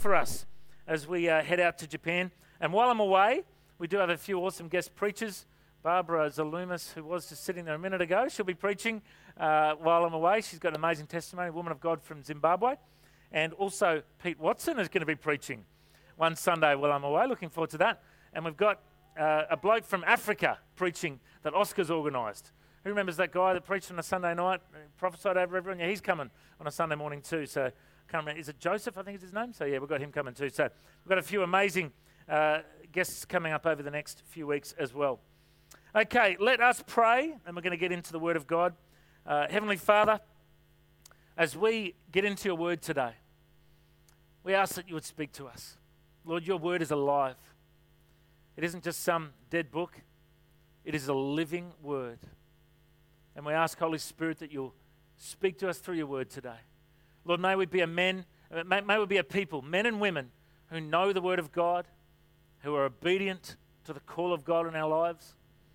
For us as we head out to Japan. And while I'm away, we do have a few awesome guest preachers. Barbara Zalumis, who was just sitting there a minute ago, she'll be preaching while I'm away. She's got an amazing testimony, a woman of God from Zimbabwe. And also Pete Watson is going to be preaching one Sunday while I'm away. Looking forward to that. And we've got a bloke from Africa preaching that Oscar's organised. Who remembers that guy that preached on a Sunday night, prophesied over everyone? Yeah, he's coming on a Sunday morning too. So, can't remember, is it Joseph, I think is his name? So yeah, we've got him coming too. So we've got a few amazing guests coming up over the next few weeks as well. Okay, let us pray, and we're going to get into the Word of God. Heavenly Father, as we get into your Word today, we ask that you would speak to us. Lord, your Word is alive. It isn't just some dead book. It is a living Word. And we ask, Holy Spirit, that you'll speak to us through your Word today. Lord, may we be may we be a people, men and women, who know the Word of God, who are obedient to the call of God in our lives.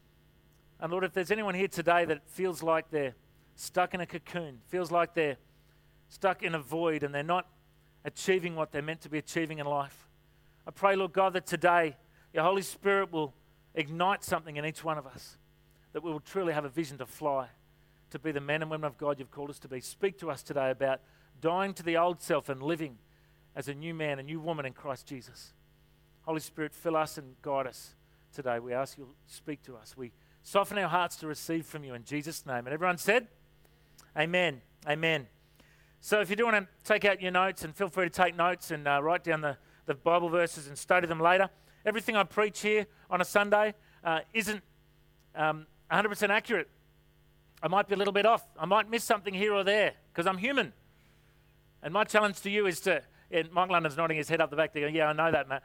And Lord, if there's anyone here today that feels like they're stuck in a cocoon, feels like they're stuck in a void and they're not achieving what they're meant to be achieving in life, I pray, Lord God, that today your Holy Spirit will ignite something in each one of us, that we will truly have a vision to fly, to be the men and women of God you've called us to be. Speak to us today about dying to the old self and living as a new man, a new woman in Christ Jesus. Holy Spirit, fill us and guide us today. We ask you to speak to us. We soften our hearts to receive from you in Jesus' name. And everyone said, amen, amen. So if you do want to take out your notes, and feel free to take notes and write down the Bible verses and study them later. Everything I preach here on a Sunday isn't 100% accurate. I might be a little bit off. I might miss something here or there because I'm human. And my challenge to you is to, and Mike London's nodding his head up the back there, going, yeah, I know that, Matt.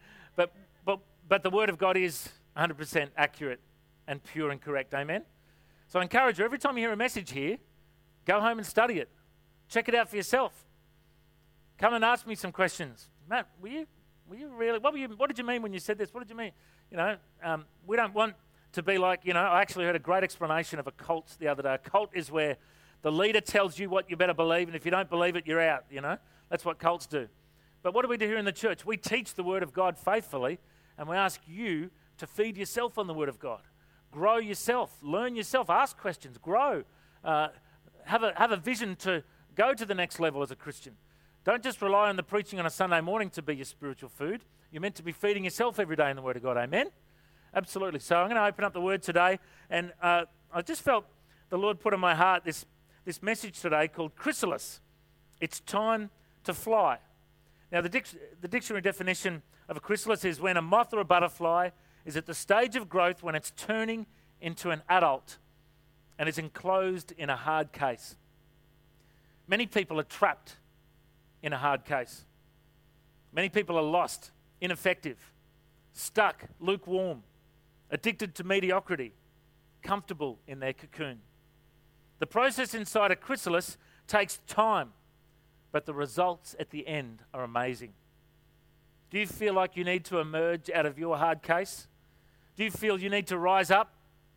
but the Word of God is 100% accurate and pure and correct, amen? So I encourage you, every time you hear a message here, go home and study it. Check it out for yourself. Come and ask me some questions. Matt, were you really, what did you mean when you said this? What did you mean? We don't want to be like, I actually heard a great explanation of a cult the other day. A cult is where the leader tells you what you better believe, and if you don't believe it, you're out, That's what cults do. But what do we do here in the church? We teach the Word of God faithfully, and we ask you to feed yourself on the Word of God. Grow yourself, learn yourself, ask questions, grow. Have a vision to go to the next level as a Christian. Don't just rely on the preaching on a Sunday morning to be your spiritual food. You're meant to be feeding yourself every day in the Word of God, amen? Absolutely. So I'm going to open up the Word today, and I just felt the Lord put in my heart this message today called Chrysalis. It's time to fly. Now, the dictionary definition of a chrysalis is when a moth or a butterfly is at the stage of growth when it's turning into an adult and is enclosed in a hard case. Many people are trapped in a hard case. Many people are lost, ineffective, stuck, lukewarm, addicted to mediocrity, comfortable in their cocoon. The process inside a chrysalis takes time, but the results at the end are amazing. Do you feel like you need to emerge out of your hard case? Do you feel you need to rise up?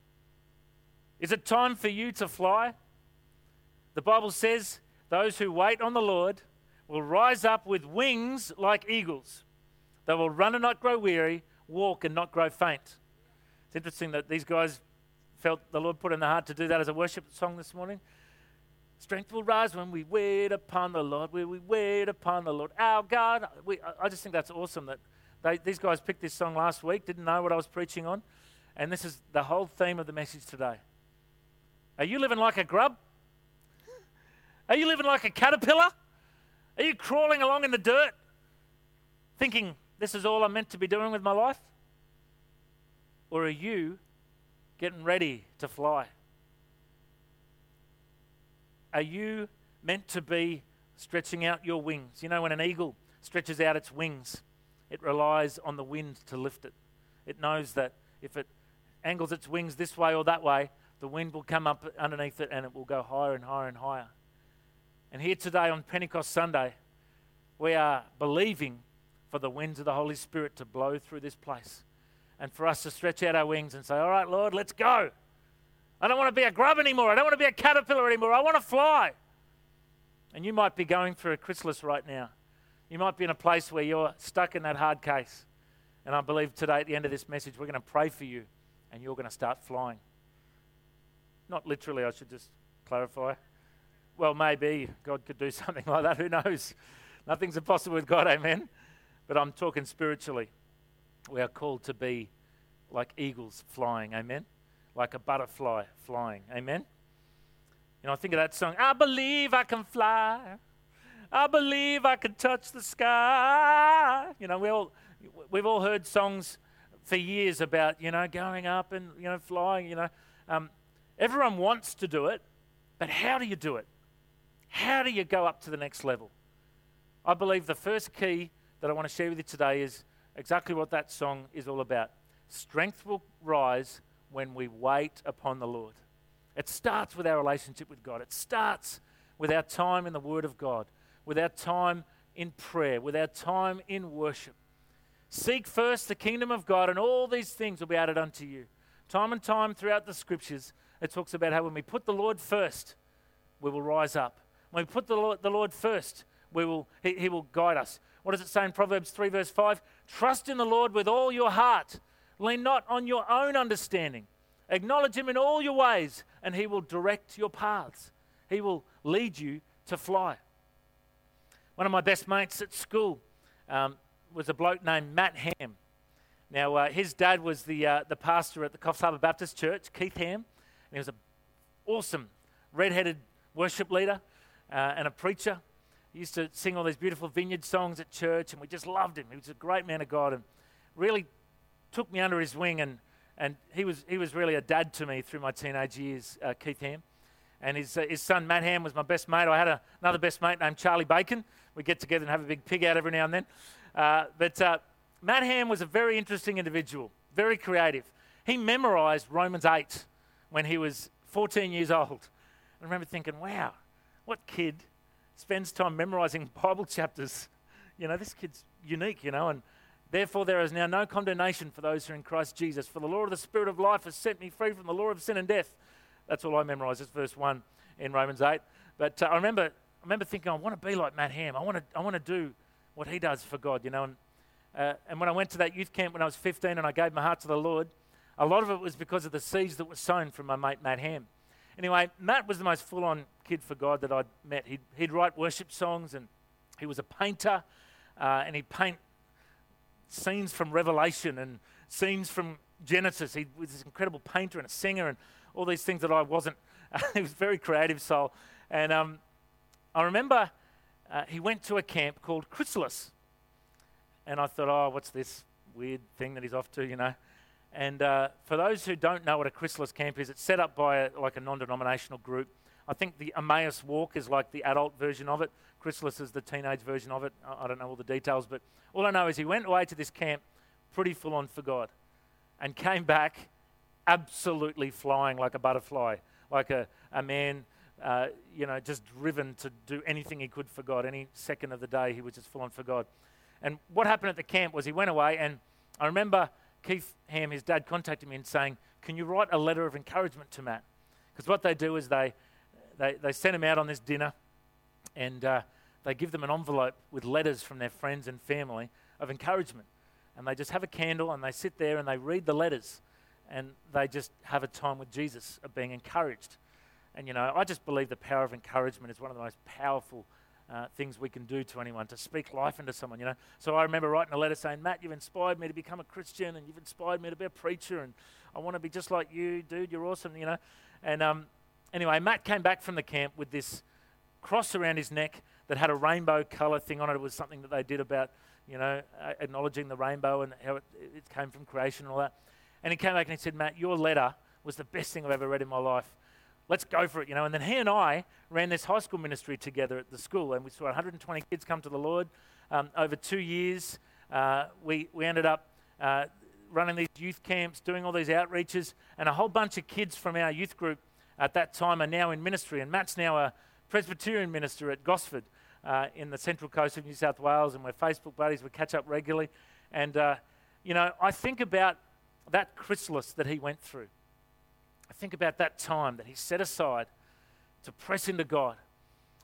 Is it time for you to fly? The Bible says, those who wait on the Lord will rise up with wings like eagles. They will run and not grow weary, walk and not grow faint. It's interesting that these guys felt the Lord put in their heart to do that as a worship song this morning. Strength will rise when we wait upon the Lord. We wait upon the Lord, our God. I just think that's awesome that these guys picked this song last week, didn't know what I was preaching on, and this is the whole theme of the message today. Are you living like a grub? Are you living like a caterpillar? Are you crawling along in the dirt thinking this is all I'm meant to be doing with my life? Or are you getting ready to fly? Are you meant to be stretching out your wings? When an eagle stretches out its wings, it relies on the wind to lift it. It knows that if it angles its wings this way or that way, the wind will come up underneath it and it will go higher and higher and higher. And here today on Pentecost Sunday, we are believing for the winds of the Holy Spirit to blow through this place and for us to stretch out our wings and say, all right, Lord, let's go. I don't want to be a grub anymore. I don't want to be a caterpillar anymore. I want to fly. And you might be going through a chrysalis right now. You might be in a place where you're stuck in that hard case. And I believe today at the end of this message, we're going to pray for you and you're going to start flying. Not literally, I should just clarify. Well, maybe God could do something like that. Who knows? Nothing's impossible with God, amen? But I'm talking spiritually. We are called to be like eagles flying, amen? Like a butterfly flying, amen? You know, I think of that song, I believe I can fly. I believe I can touch the sky. You know, we've all heard songs for years about, you know, going up and, you know, flying, you know. Everyone wants to do it, but how do you do it? How do you go up to the next level? I believe the first key that I want to share with you today is exactly what that song is all about. Strength will rise when we wait upon the Lord. It starts with our relationship with God. It starts with our time in the Word of God, with our time in prayer, with our time in worship. Seek first the kingdom of God, and all these things will be added unto you. Time and time throughout the scriptures, it talks about how when we put the Lord first, we will rise up. When we put the Lord first, He will guide us. What does it say in Proverbs 3 verse 5? Trust in the Lord with all your heart. Lean not on your own understanding. Acknowledge Him in all your ways, and He will direct your paths. He will lead you to fly. One of my best mates at school was a bloke named Matt Ham. Now, his dad was the pastor at the Coffs Harbour Baptist Church, Keith Ham, and he was an awesome red-headed worship leader and a preacher. He used to sing all these beautiful vineyard songs at church, and we just loved him. He was a great man of God and really took me under his wing, and he was really a dad to me through my teenage years, Keith Ham. And his son, Matt Ham, was my best mate. I had another best mate named Charlie Bacon. We get together and have a big pig out every now and then. But Matt Ham was a very interesting individual, very creative. He memorized Romans 8 when he was 14 years old. I remember thinking, wow, what kid spends time memorizing Bible chapters? You know, this kid's unique, you know, and therefore there is now no condemnation for those who are in Christ Jesus. For the Lord of the Spirit of life has set me free from the law of sin and death. That's all I memorised. It's verse 1 in Romans 8. But I remember thinking, I want to be like Matt Ham. I want to do what he does for God, you know. And when I went to that youth camp when I was 15 and I gave my heart to the Lord, a lot of it was because of the seeds that were sown from my mate Matt Ham. Anyway, Matt was the most full-on kid for God that I'd met. He'd write worship songs, and he was a painter, and he'd paint scenes from Revelation and scenes from Genesis. He was this incredible painter and a singer and all these things that I wasn't. He was a very creative soul. And I remember he went to a camp called Chrysalis. And I thought, oh, what's this weird thing that he's off to, you know? And for those who don't know what a Chrysalis camp is, it's set up by a non-denominational group. I think the Emmaus Walk is like the adult version of it. Chrysalis is the teenage version of it. I don't know all the details, but all I know is he went away to this camp pretty full on for God and came back absolutely flying like a butterfly, like a man, you know, just driven to do anything he could for God. Any second of the day, he was just full on for God. And what happened at the camp was he went away, and I remember Keith Ham, his dad, contacted me and saying, can you write a letter of encouragement to Matt? Because what they do is they send him out on this dinner, and they give them an envelope with letters from their friends and family of encouragement. And they just have a candle, and they sit there and they read the letters, and they just have a time with Jesus of being encouraged. And, you know, I just believe the power of encouragement is one of the most powerful things we can do to anyone, to speak life into someone, you know. So I remember writing a letter saying, Matt, you've inspired me to become a Christian, and you've inspired me to be a preacher, and I want to be just like you, dude, you're awesome, you know. And anyway, Matt came back from the camp with this cross around his neck that had a rainbow colour thing on it. It was something that they did about, you know, acknowledging the rainbow and how it came from creation and all that. And he came back and he said, Matt, your letter was the best thing I've ever read in my life. Let's go for it, you know. And then he and I ran this high school ministry together at the school, and we saw 120 kids come to the Lord over 2 years. We ended up running these youth camps, doing all these outreaches, and a whole bunch of kids from our youth group at that time are now in ministry. And Matt's now a Presbyterian minister at Gosford in the central coast of New South Wales, and we're Facebook buddies. We catch up regularly. And, you know, I think about that chrysalis that he went through. I think about that time that he set aside to press into God.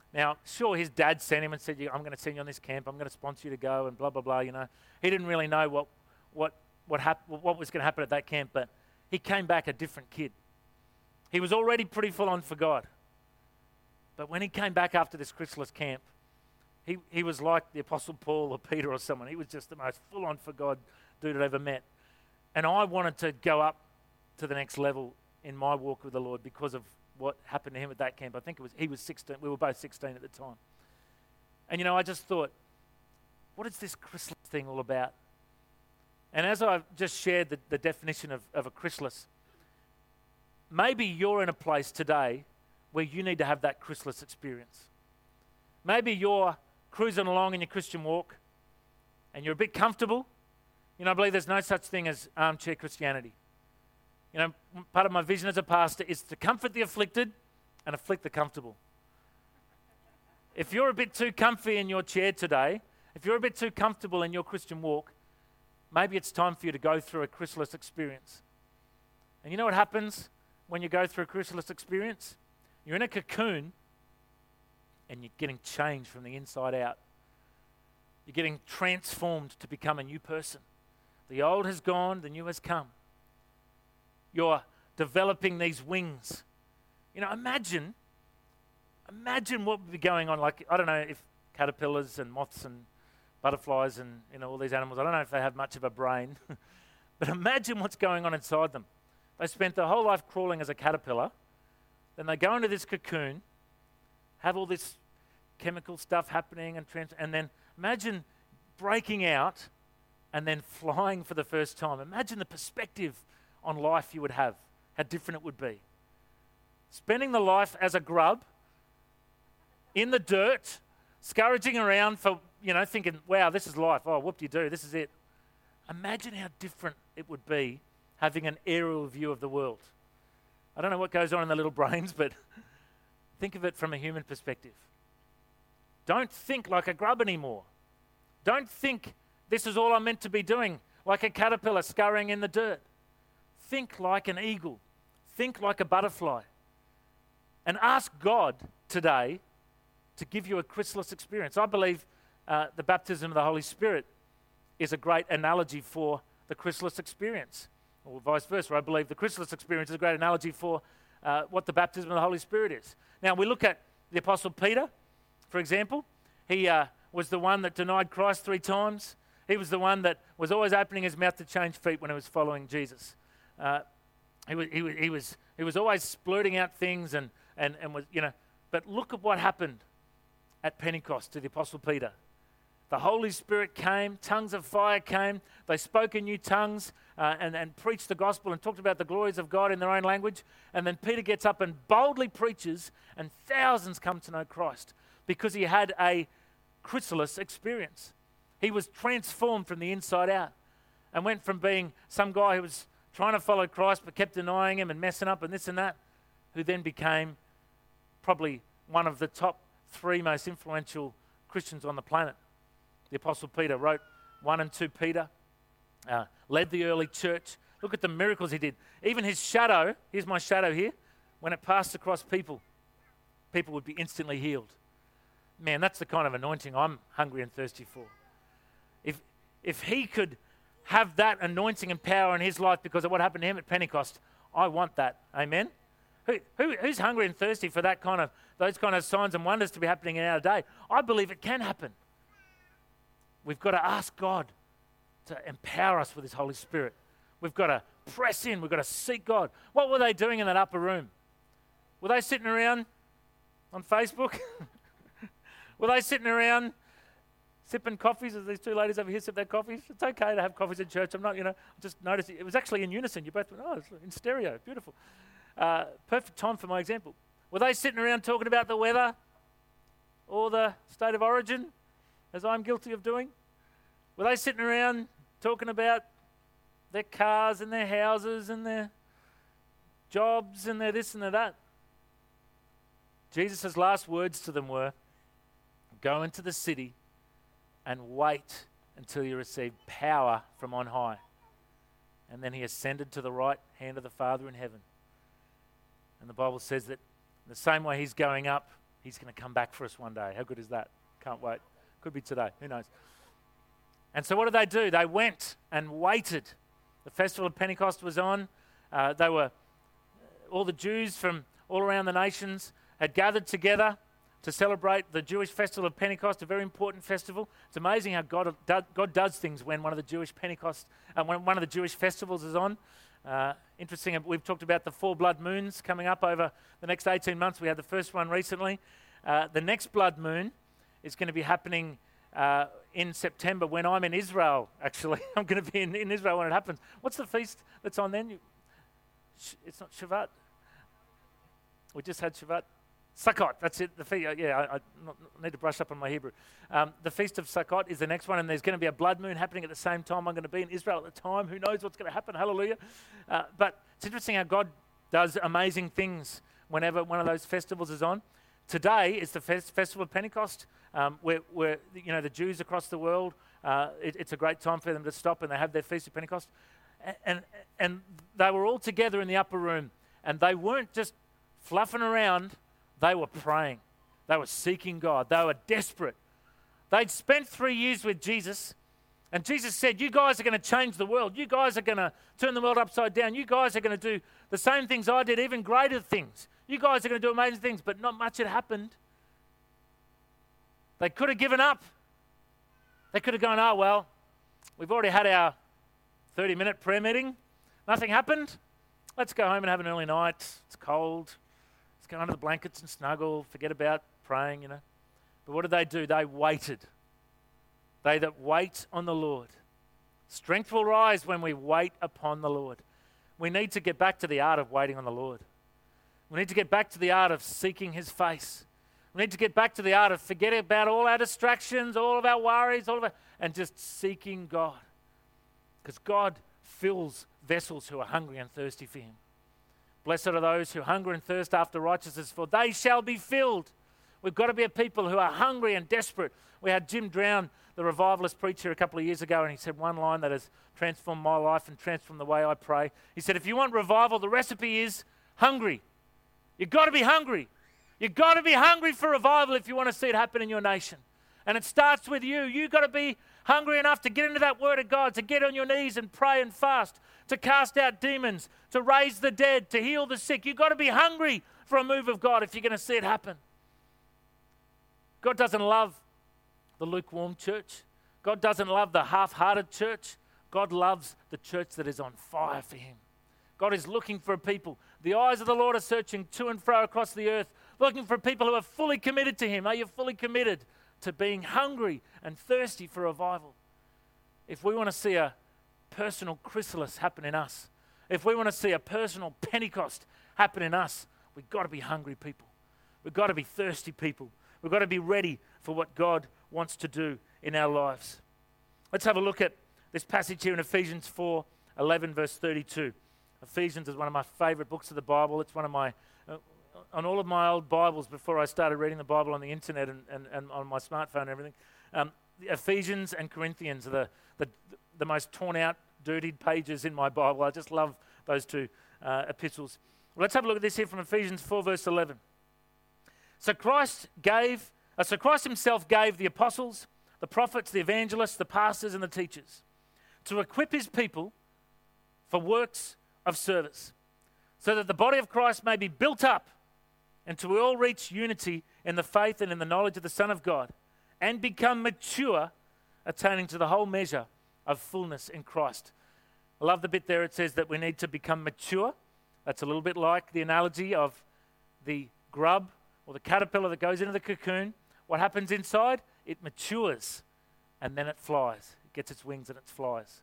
Now, sure, his dad sent him and said, I'm going to send you on this camp. I'm going to sponsor you to go and blah, blah, blah, you know. He didn't really know what was going to happen at that camp, but he came back a different kid. He was already pretty full on for God. But when he came back after this chrysalis camp, he was like the Apostle Paul or Peter or someone. He was just the most full on for God dude I'd ever met. And I wanted to go up to the next level in my walk with the Lord because of what happened to him at that camp. I think he was 16. We were both 16 at the time. And, you know, I just thought, what is this chrysalis thing all about? And as I've just shared the definition of a chrysalis, maybe you're in a place today where you need to have that chrysalis experience. Maybe you're cruising along in your Christian walk and you're a bit comfortable. You know, I believe there's no such thing as armchair Christianity. You know, part of my vision as a pastor is to comfort the afflicted and afflict the comfortable. If you're a bit too comfy in your chair today, if you're a bit too comfortable in your Christian walk, maybe it's time for you to go through a chrysalis experience. And you know what happens when you go through a chrysalis experience? You're in a cocoon and you're getting changed from the inside out. You're getting transformed to become a new person. The old has gone, the new has come. You're developing these wings. You know, imagine what would be going on. Like, I don't know if caterpillars and moths and butterflies and, you know, all these animals, I don't know if they have much of a brain, but imagine what's going on inside them. They spent their whole life crawling as a caterpillar, then they go into this cocoon, have all this chemical stuff happening, and then imagine breaking out and then flying for the first time. Imagine the perspective on life you would have, how different it would be. Spending the life as a grub, in the dirt, scurrying around for, you know, thinking, wow, this is life. Oh, whoop-de-doo, this is it. Imagine how different it would be having an aerial view of the world. I don't know what goes on in the little brains, but think of it from a human perspective. Don't think like a grub anymore. Don't think this is all I'm meant to be doing, like a caterpillar scurrying in the dirt. Think like an eagle. Think like a butterfly. And ask God today to give you a chrysalis experience. I believe the baptism of the Holy Spirit is a great analogy for the chrysalis experience, or vice versa. I believe the chrysalis experience is a great analogy for what the baptism of the Holy Spirit is. Now, we look at the Apostle Peter, for example. He was the one that denied Christ 3 times. He was the one that was always opening his mouth to change feet when he was following Jesus. He was always splurting out things and was, you know. But look at what happened at Pentecost to the Apostle Peter. The Holy Spirit came, tongues of fire came, they spoke in new tongues and preached the gospel and talked about the glories of God in their own language. And then Peter gets up and boldly preaches, and thousands come to know Christ because he had a chrysalis experience. He was transformed from the inside out and went from being some guy who was trying to follow Christ but kept denying him and messing up and this and that, who then became probably one of the top 3 most influential Christians on the planet. The Apostle Peter wrote 1 and 2 Peter, led the early church. Look at the miracles he did. Even his shadow, here's my shadow here, when it passed across people, people would be instantly healed. Man, that's the kind of anointing I'm hungry and thirsty for. If he could have that anointing and power in his life because of what happened to him at Pentecost, I want that. Amen? Who's hungry and thirsty for those kind of signs and wonders to be happening in our day? I believe it can happen. We've got to ask God to empower us with His Holy Spirit. We've got to press in. We've got to seek God. What were they doing in that upper room? Were they sitting around on Facebook? Were they sitting around sipping coffees, as these 2 ladies over here sip their coffees? It's okay to have coffees in church. I'm not, just noticed it was actually in unison. You both went, oh, it's in stereo. Beautiful. Perfect time for my example. Were they sitting around talking about the weather or the state of origin, as I'm guilty of doing? Were they sitting around talking about their cars and their houses and their jobs and their this and their that? Jesus' last words to them were, go into the city and wait until you receive power from on high. And then he ascended to the right hand of the Father in heaven. And the Bible says that the same way he's going up, He's going to come back for us one day. How good is that? Can't wait. Could be today. Who knows? And so what did they do? They went and waited. The festival of Pentecost was on. All the Jews from all around the nations had gathered together to celebrate the Jewish festival of Pentecost, a very important festival. It's amazing how God does things when one of the Jewish one of the Jewish festivals is on. Interesting, we've talked about the 4 blood moons coming up over the next 18 months. We had the first one recently. The next blood moon is going to be happening in September when I'm in Israel, actually. I'm going to be in Israel when it happens. What's the feast that's on then? It's not Shavuot. We just had Shavuot. Sukkot, that's it. I need to brush up on my Hebrew. The Feast of Sukkot is the next one, and there's going to be a blood moon happening at the same time. I'm going to be in Israel at the time. Who knows what's going to happen? Hallelujah. But it's interesting how God does amazing things whenever one of those festivals is on. Today is the Festival of Pentecost, where the Jews across the world, it's a great time for them to stop, and they have their Feast of Pentecost. And they were all together in the upper room, and they weren't just fluffing around. They were praying. They were seeking God. They were desperate. They'd spent 3 years with Jesus, and Jesus said, you guys are going to change the world. You guys are going to turn the world upside down. You guys are going to do the same things I did, even greater things. You guys are going to do amazing things, but not much had happened. They could have given up. They could have gone, oh, well, we've already had our 30-minute prayer meeting. Nothing happened. Let's go home and have an early night. It's cold. Let's go under the blankets and snuggle. Forget about praying, But what did they do? They waited. They that wait on the Lord. Strength will rise when we wait upon the Lord. We need to get back to the art of waiting on the Lord. We need to get back to the art of seeking His face. We need to get back to the art of forgetting about all our distractions, all of our worries, and just seeking God. Because God fills vessels who are hungry and thirsty for Him. Blessed are those who hunger and thirst after righteousness, for they shall be filled. We've got to be a people who are hungry and desperate. We had Jim Drown, the revivalist preacher, a couple of years ago, and he said one line that has transformed my life and transformed the way I pray. He said, if you want revival, the recipe is hungry. You've got to be hungry. You've got to be hungry for revival if you want to see it happen in your nation. And it starts with you. You've got to be hungry enough to get into that Word of God, to get on your knees and pray and fast, to cast out demons, to raise the dead, to heal the sick. You've got to be hungry for a move of God if you're going to see it happen. God doesn't love the lukewarm church. God doesn't love the half-hearted church. God loves the church that is on fire for Him. God is looking for a people. The eyes of the Lord are searching to and fro across the earth, looking for people who are fully committed to Him. Are you fully committed to being hungry and thirsty for revival? If we want to see a personal chrysalis happen in us, if we want to see a personal Pentecost happen in us, we've got to be hungry people. We've got to be thirsty people. We've got to be ready for what God wants to do in our lives. Let's have a look at this passage here in Ephesians 4:11, verse 32. Ephesians is one of my favorite books of the Bible. It's one of my, on all of my old Bibles before I started reading the Bible on the internet and on my smartphone and everything, Ephesians and Corinthians are the most torn out, dirtied pages in my Bible. I just love those two epistles. Well, let's have a look at this here from Ephesians 4, verse 11. So Christ Himself gave the apostles, the prophets, the evangelists, the pastors, and the teachers to equip His people for works of service, so that the body of Christ may be built up until we all reach unity in the faith and in the knowledge of the Son of God, and become mature, attaining to the whole measure of fullness in Christ. I love the bit there. It says that we need to become mature. That's a little bit like the analogy of the grub or the caterpillar that goes into the cocoon. What happens inside? It matures, and then it flies. It gets its wings and it flies.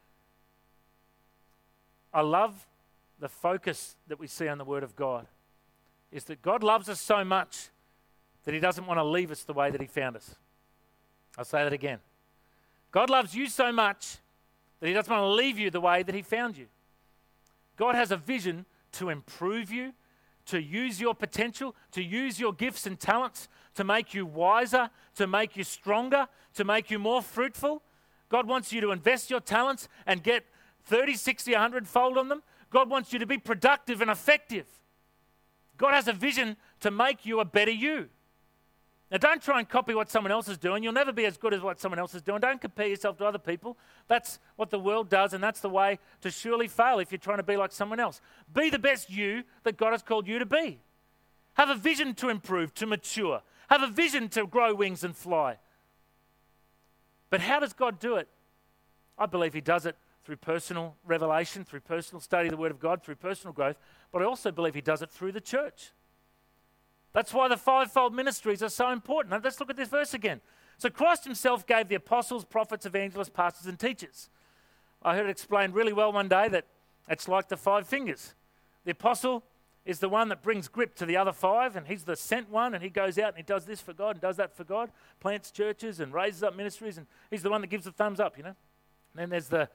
I love the focus that we see on the Word of God, is that God loves us so much that He doesn't want to leave us the way that He found us. I'll say that again. God loves you so much that He doesn't want to leave you the way that He found you. God has a vision to improve you, to use your potential, to use your gifts and talents, to make you wiser, to make you stronger, to make you more fruitful. God wants you to invest your talents and get 30, 60, 100-fold on them. God wants you to be productive and effective. God has a vision to make you a better you. Now, don't try and copy what someone else is doing. You'll never be as good as what someone else is doing. Don't compare yourself to other people. That's what the world does, and that's the way to surely fail if you're trying to be like someone else. Be the best you that God has called you to be. Have a vision to improve, to mature. Have a vision to grow wings and fly. But how does God do it? I believe he does it through personal revelation, through personal study of the Word of God, through personal growth, but I also believe he does it through the church. That's why the fivefold ministries are so important. Now, let's look at this verse again. So Christ himself gave the apostles, prophets, evangelists, pastors, and teachers. I heard it explained really well one day that it's like the 5 fingers. The apostle is the one that brings grip to the other 5, and he's the sent one, and he goes out and he does this for God and does that for God, plants churches and raises up ministries, and he's the one that gives the thumbs up, And then there's the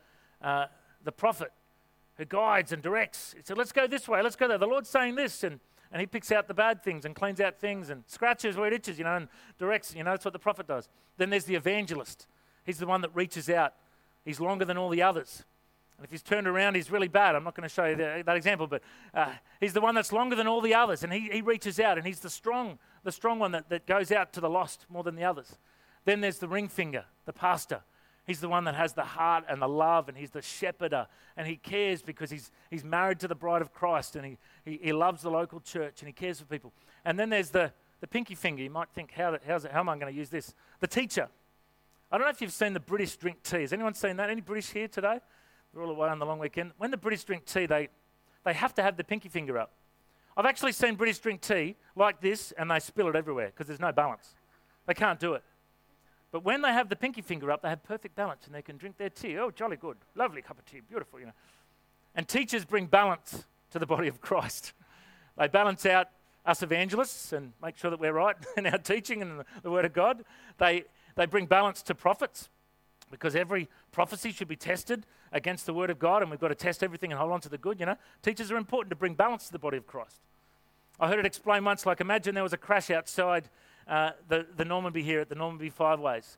prophet who guides and directs. He said, let's go this way, let's go there. The Lord's saying this, and he picks out the bad things and cleans out things and scratches where it itches, and directs. That's what the prophet does. Then there's the evangelist. He's the one that reaches out. He's longer than all the others. And if he's turned around, he's really bad. I'm not going to show you that example, but he's the one that's longer than all the others, and he reaches out, and he's the strong one that goes out to the lost more than the others. Then there's the ring finger, the pastor. He's the one that has the heart and the love, and he's the shepherder, and he cares because he's married to the bride of Christ, and he loves the local church, and he cares for people. And then there's the pinky finger. You might think, how am I going to use this? The teacher. I don't know if you've seen the British drink tea. Has anyone seen that? Any British here today? We're all away on the long weekend. When the British drink tea, they have to have the pinky finger up. I've actually seen British drink tea like this, and they spill it everywhere because there's no balance. They can't do it. But when they have the pinky finger up, they have perfect balance, and they can drink their tea. Oh, jolly good. Lovely cup of tea. Beautiful, And teachers bring balance to the body of Christ. They balance out us evangelists and make sure that we're right in our teaching and the Word of God. They bring balance to prophets, because every prophecy should be tested against the Word of God, and we've got to test everything and hold on to the good, Teachers are important to bring balance to the body of Christ. I heard it explained once, like imagine there was a crash outside the Normanby here at the Normanby Five Ways.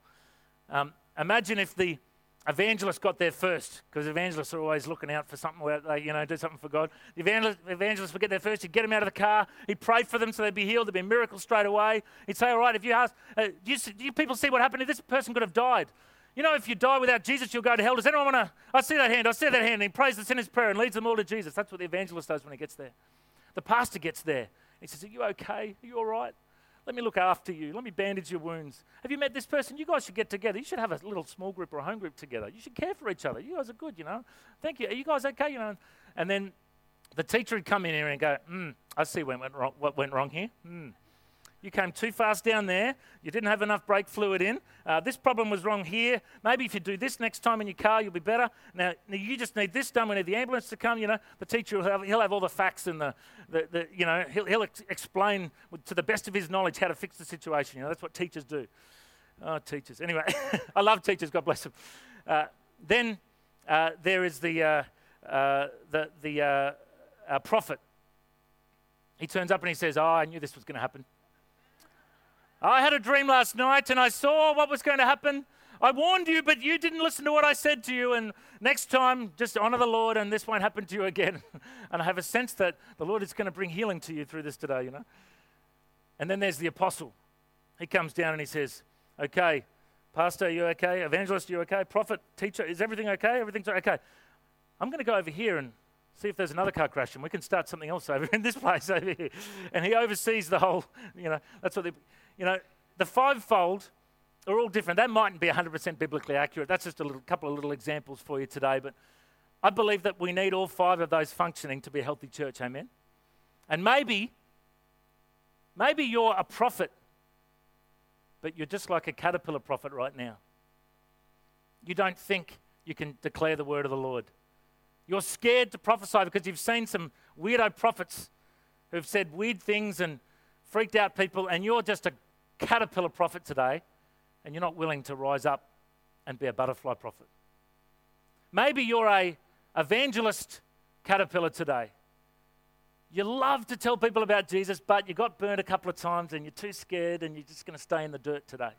Imagine if the evangelist got there first, because evangelists are always looking out for something where they, do something for God. The evangelist would get there first. He'd get them out of the car. He'd pray for them so they'd be healed. There'd be miracles straight away. He'd say, all right, if you ask, do you people see what happened if this person could have died? If you die without Jesus, you'll go to hell. Does anyone want to? I see that hand. And he prays the sinner's prayer and leads them all to Jesus. That's what the evangelist does when he gets there. The pastor gets there. He says, are you okay? Are you all right? Let me look after you. Let me bandage your wounds. Have you met this person? You guys should get together. You should have a little small group or a home group together. You should care for each other. You guys are good, Thank you. Are you guys okay? And then the teacher would come in here and go, I see what went wrong here. You came too fast down there. You didn't have enough brake fluid in. This problem was wrong here. Maybe if you do this next time in your car, you'll be better. Now you just need this done. We need the ambulance to come. The teacher he'll have all the facts and he'll explain to the best of his knowledge how to fix the situation. That's what teachers do. Oh, teachers. Anyway, I love teachers. God bless them. Then there is the prophet. He turns up and he says, I knew this was going to happen. I had a dream last night and I saw what was going to happen. I warned you, but you didn't listen to what I said to you. And next time, just honor the Lord and this won't happen to you again. And I have a sense that the Lord is going to bring healing to you through this today, And then there's the apostle. He comes down and he says, okay, pastor, are you okay? Evangelist, are you okay? Prophet, teacher, is everything okay? Everything's okay. I'm going to go over here and see if there's another car crash and we can start something else over in this place over here. And he oversees the whole, that's what the fivefold are all different. That mightn't be 100% biblically accurate. That's just a couple of little examples for you today. But I believe that we need all 5 of those functioning to be a healthy church. Amen? And maybe you're a prophet, but you're just like a caterpillar prophet right now. You don't think you can declare the word of the Lord. You're scared to prophesy because you've seen some weirdo prophets who've said weird things and freaked out people, and you're just a caterpillar prophet today, and you're not willing to rise up and be a butterfly prophet. Maybe you're a evangelist caterpillar today. You love to tell people about Jesus, but you got burned a couple of times and you're too scared and you're just going to stay in the dirt today.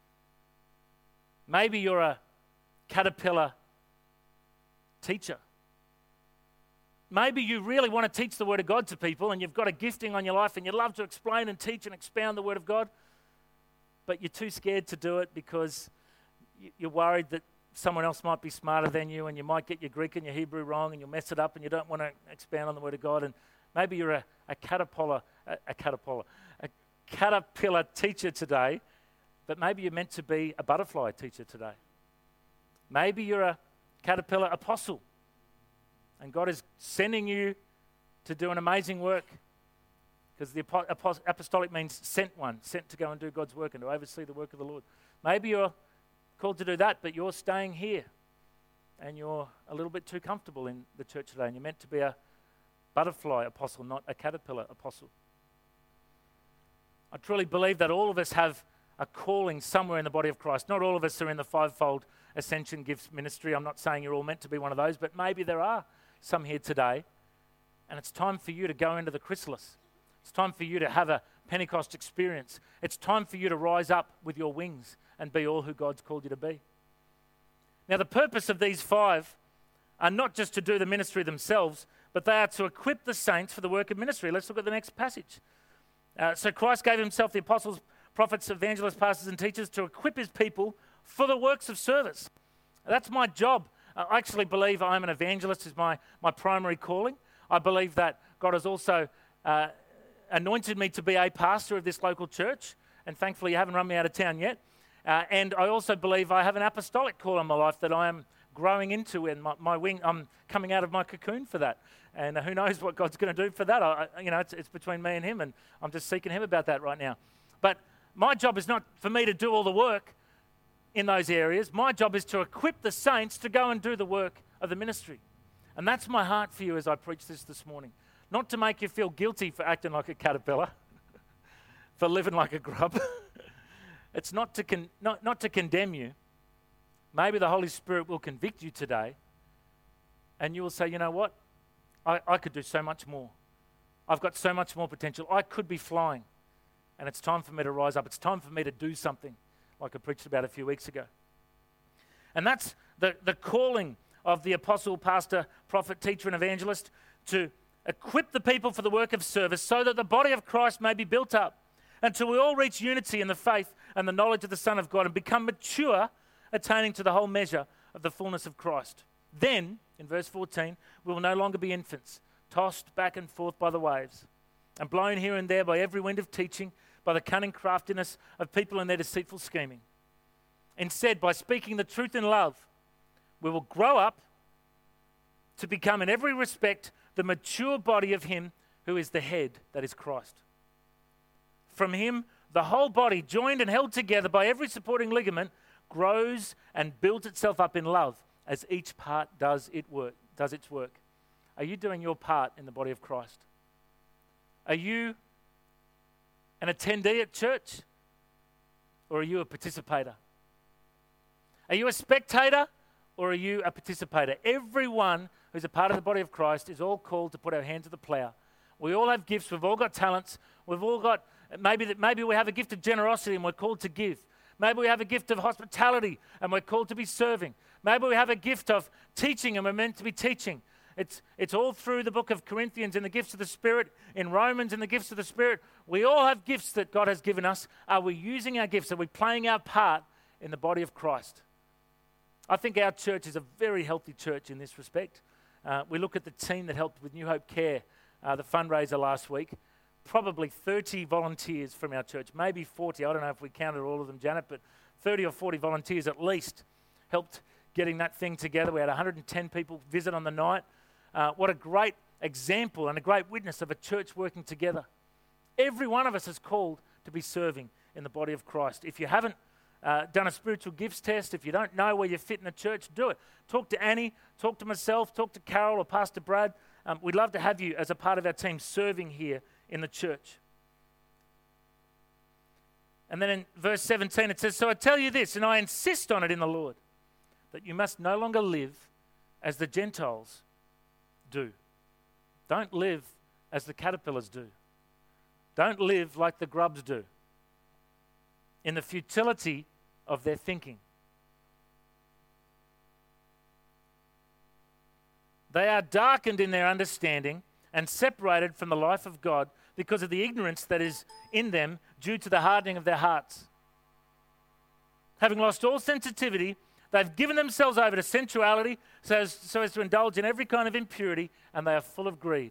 Maybe you're a caterpillar teacher. Maybe you really want to teach the Word of God to people and you've got a gifting on your life and you love to explain and teach and expound the Word of God, but you're too scared to do it because you're worried that someone else might be smarter than you, and you might get your Greek and your Hebrew wrong, and you'll mess it up, and you don't want to expand on the Word of God. And maybe you're a caterpillar teacher today, but maybe you're meant to be a butterfly teacher today. Maybe you're a caterpillar apostle, and God is sending you to do an amazing work, because the apostolic means sent one, sent to go and do God's work and to oversee the work of the Lord. Maybe you're called to do that, but you're staying here and you're a little bit too comfortable in the church today, and you're meant to be a butterfly apostle, not a caterpillar apostle. I truly believe that all of us have a calling somewhere in the body of Christ. Not all of us are in the fivefold ascension gifts ministry. I'm not saying you're all meant to be one of those, but maybe there are some here today, and it's time for you to go into the chrysalis. It's time for you to have a Pentecost experience. It's time for you to rise up with your wings and be all who God's called you to be. Now, the purpose of these 5 are not just to do the ministry themselves, but they are to equip the saints for the work of ministry. Let's look at the next passage. So Christ gave himself the apostles, prophets, evangelists, pastors, and teachers to equip his people for the works of service. That's my job. I actually believe I'm an evangelist is my primary calling. I believe that God has also anointed me to be a pastor of this local church, and thankfully you haven't run me out of town yet. And I also believe I have an apostolic call on my life that I am growing into, and I'm coming out of my cocoon for that. And who knows what God's going to do for that? It's between me and him, and I'm just seeking him about that right now. But my job is not for me to do all the work in those areas. My job is to equip the saints to go and do the work of the ministry. And that's my heart for you as I preach this morning. Not to make you feel guilty for acting like a caterpillar, for living like a grub. It's not to condemn you. Maybe the Holy Spirit will convict you today, and you will say, you know what? I could do so much more. I've got so much more potential. I could be flying, and it's time for me to rise up. It's time for me to do something, like I preached about a few weeks ago. And that's the calling of the apostle, pastor, prophet, teacher, and evangelist, to equip the people for the work of service so that the body of Christ may be built up until we all reach unity in the faith and the knowledge of the Son of God and become mature, attaining to the whole measure of the fullness of Christ. Then, in verse 14, we will no longer be infants, tossed back and forth by the waves, and blown here and there by every wind of teaching, by the cunning craftiness of people and their deceitful scheming. Instead, by speaking the truth in love, we will grow up to become in every respect the mature body of him who is the head, that is Christ. From him, the whole body, joined and held together by every supporting ligament, grows and builds itself up in love as each part does its work. Are you doing your part in the body of Christ? Are you an attendee at church, or are you a participator? Are you a spectator, or are you a participator? Everyone who's a part of the body of Christ is all called to put our hand to the plough. We all have gifts. We've all got talents. We've all got, maybe we have a gift of generosity and we're called to give. Maybe we have a gift of hospitality and we're called to be serving. Maybe we have a gift of teaching and we're meant to be teaching. It's all through the book of Corinthians in the gifts of the Spirit, in Romans in the gifts of the Spirit. We all have gifts that God has given us. Are we using our gifts? Are we playing our part in the body of Christ? I think our church is a very healthy church in this respect. We look at the team that helped with New Hope Care, the fundraiser last week. Probably 30 volunteers from our church, maybe 40. I don't know if we counted all of them, Janet, but 30 or 40 volunteers at least helped getting that thing together. We had 110 people visit on the night. What a great example and a great witness of a church working together. Every one of us is called to be serving in the body of Christ. If you haven't done a spiritual gifts test, if you don't know where you fit in the church, do it. Talk to Annie, talk to myself, talk to Carol or Pastor Brad. We'd love to have you as a part of our team serving here in the church. And then in verse 17 it says, "So I tell you this, and I insist on it in the Lord, that you must no longer live as the Gentiles do." Don't live as the caterpillars do. Don't live like the grubs do, in the futility of their thinking. They are darkened in their understanding and separated from the life of God because of the ignorance that is in them due to the hardening of their hearts. having lost all sensitivity, they've given themselves over to sensuality so as to indulge in every kind of impurity, and they are full of greed.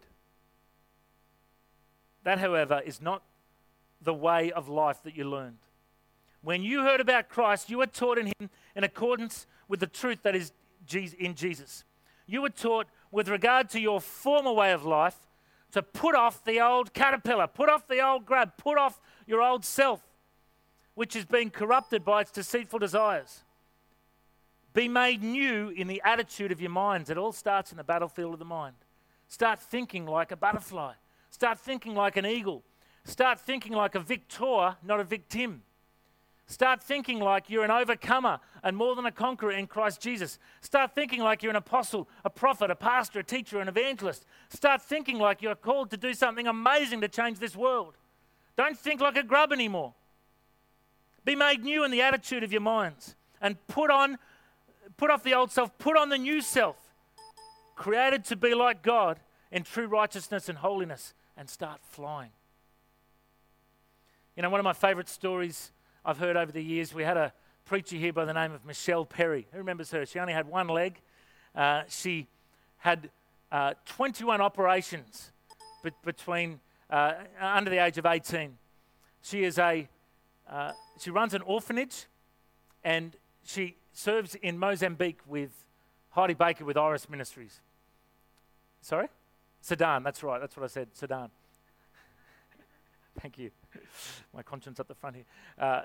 That, however, is not the way of life that you learned. When you heard about Christ, you were taught in him in accordance with the truth that is in Jesus. You were taught with regard to your former way of life to put off the old caterpillar, put off the old grub, put off your old self, which is being corrupted by its deceitful desires. Be made new in the attitude of your minds. It all starts in the battlefield of the mind. Start thinking like a butterfly. Start thinking like an eagle. Start thinking like a victor, not a victim. Start thinking like you're an overcomer and more than a conqueror in Christ Jesus. Start thinking like you're an apostle, a prophet, a pastor, a teacher, an evangelist. Start thinking like you're called to do something amazing to change this world. Don't think like a grub anymore. Be made new in the attitude of your minds and put off the old self, put on the new self, created to be like God in true righteousness and holiness, and start flying. You know, one of my favorite stories I've heard over the years, we had a preacher here by the name of Michelle Perry. Who remembers her? She only had one leg. She had 21 operations between under the age of 18. She runs an orphanage, and she serves in Mozambique with Heidi Baker with Iris Ministries. Sorry? Sudan, that's right. That's what I said, Sudan. Thank you. My conscience up the front here.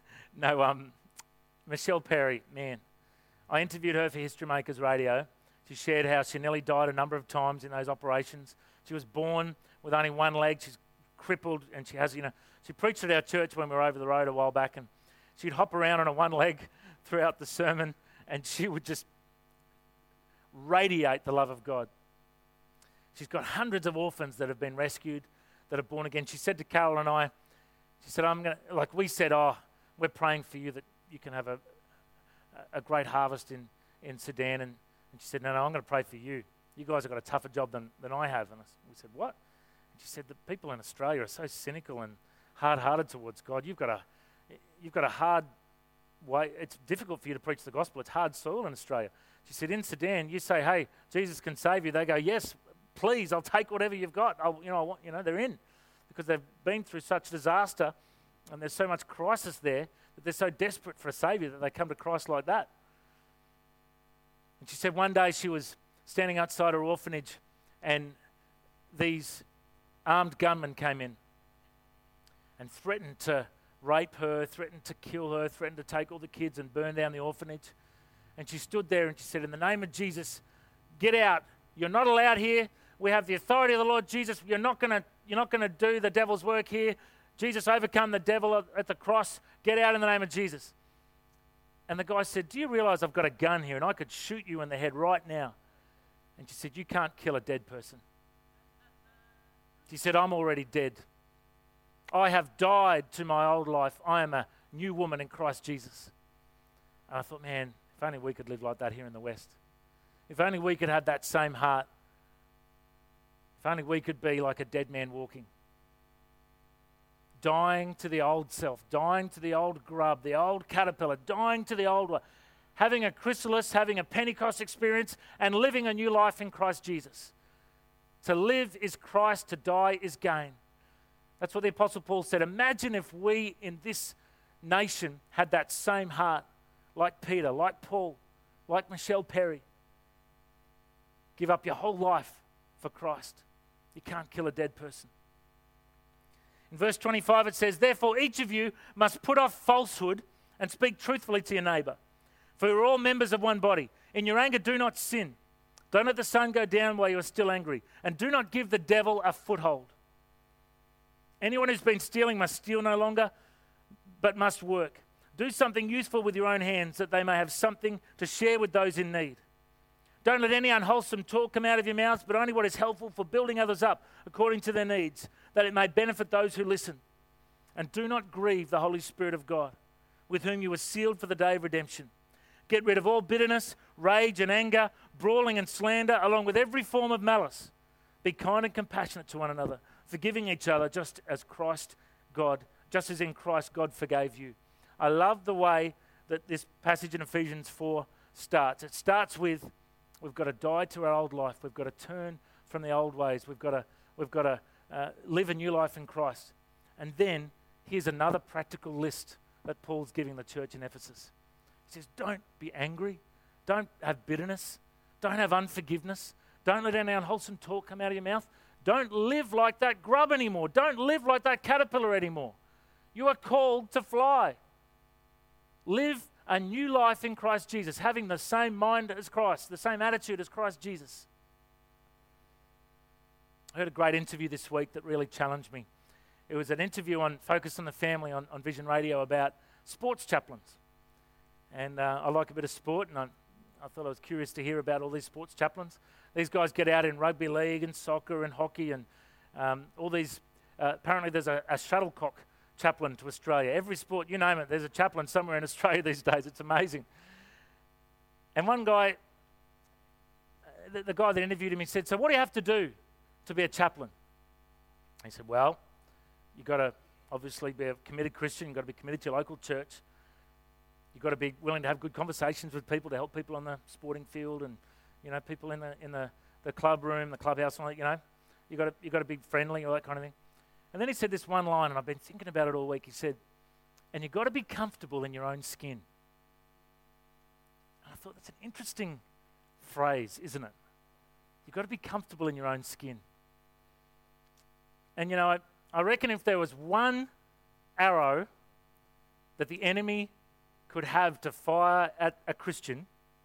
Michelle Perry, man. I interviewed her for History Makers Radio. She shared how she nearly died a number of times in those operations. She was born with only one leg. She's crippled, and she has, she preached at our church when we were over the road a while back, and she'd hop around on a one leg throughout the sermon, and she would just radiate the love of God. She's got hundreds of orphans that have been rescued, that are born again. She said to Carol and I, she said, we said, we're praying for you that you can have a great harvest in Sudan. And she said, no, I'm going to pray for you. You guys have got a tougher job than I have. And we said, what? And she said, the people in Australia are so cynical and hard-hearted towards God. You've got a hard way. It's difficult for you to preach the gospel. It's hard soil in Australia. She said, in Sudan, you say, hey, Jesus can save you. They go, yes, please, I'll take whatever you've got. They're in, because they've been through such disaster, and there's so much crisis there that they're so desperate for a saviour that they come to Christ like that. And she said one day she was standing outside her orphanage, and these armed gunmen came in and threatened to rape her, threatened to kill her, threatened to take all the kids and burn down the orphanage. And she stood there and she said, in the name of Jesus, get out. You're not allowed here. We have the authority of the Lord Jesus. You're not going to do the devil's work here. Jesus overcome the devil at the cross. Get out in the name of Jesus. And the guy said, do you realize I've got a gun here and I could shoot you in the head right now? And she said, you can't kill a dead person. She said, I'm already dead. I have died to my old life. I am a new woman in Christ Jesus. And I thought, man, if only we could live like that here in the West. If only we could have that same heart. If only we could be like a dead man walking. Dying to the old self, dying to the old grub, the old caterpillar, dying to the old one. Having a chrysalis, having a Pentecost experience, and living a new life in Christ Jesus. To live is Christ, to die is gain. That's what the Apostle Paul said. Imagine if we in this nation had that same heart, like Peter, like Paul, like Michelle Perry. Give up your whole life for Christ. You can't kill a dead person. In verse 25 it says, therefore each of you must put off falsehood and speak truthfully to your neighbour. For you're all members of one body. In your anger do not sin. Don't let the sun go down while you are still angry. And do not give the devil a foothold. Anyone who's been stealing must steal no longer, but must work. Do something useful with your own hands, that they may have something to share with those in need. Don't let any unwholesome talk come out of your mouths, but only what is helpful for building others up according to their needs, that it may benefit those who listen. And do not grieve the Holy Spirit of God, with whom you were sealed for the day of redemption. Get rid of all bitterness, rage and anger, brawling and slander, along with every form of malice. Be kind and compassionate to one another, forgiving each other just as in Christ God forgave you. I love the way that this passage in Ephesians 4 starts. It starts with, we've got to die to our old life. We've got to turn from the old ways. We've got to live a new life in Christ. And then here's another practical list that Paul's giving the church in Ephesus. He says, don't be angry. Don't have bitterness. Don't have unforgiveness. Don't let any unwholesome talk come out of your mouth. Don't live like that grub anymore. Don't live like that caterpillar anymore. You are called to fly. Live a new life in Christ Jesus, having the same mind as Christ, the same attitude as Christ Jesus. I heard a great interview this week that really challenged me. It was an interview on Focus on the Family on Vision Radio about sports chaplains. And I like a bit of sport, and I thought I was curious to hear about all these sports chaplains. These guys get out in rugby league and soccer and hockey and all these. Apparently there's a shuttlecock chaplain to Australia. Every sport, you name it, there's a chaplain somewhere in Australia these days. It's amazing. And one guy, the guy that interviewed him, he said, so what do you have to do to be a chaplain? He said, well, you've got to obviously be a committed Christian. You've got to be committed to your local church. You've got to be willing to have good conversations with people, to help people on the sporting field and, people in the club room, the clubhouse, and all that, You've got to be friendly, all that kind of thing. And then he said this one line, and I've been thinking about it all week. He said, and you've got to be comfortable in your own skin. And I thought, that's an interesting phrase, isn't it? You've got to be comfortable in your own skin. And, I reckon if there was one arrow that the enemy could have to fire at a Christian,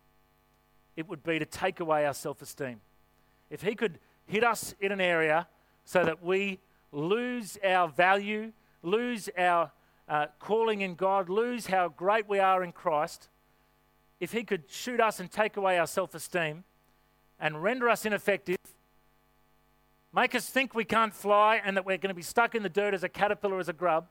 it would be to take away our self-esteem. If he could hit us in an area so that we lose our value, lose our calling in God, lose how great we are in Christ, if he could shoot us and take away our self-esteem and render us ineffective, make us think we can't fly and that we're going to be stuck in the dirt as a caterpillar, as a grub,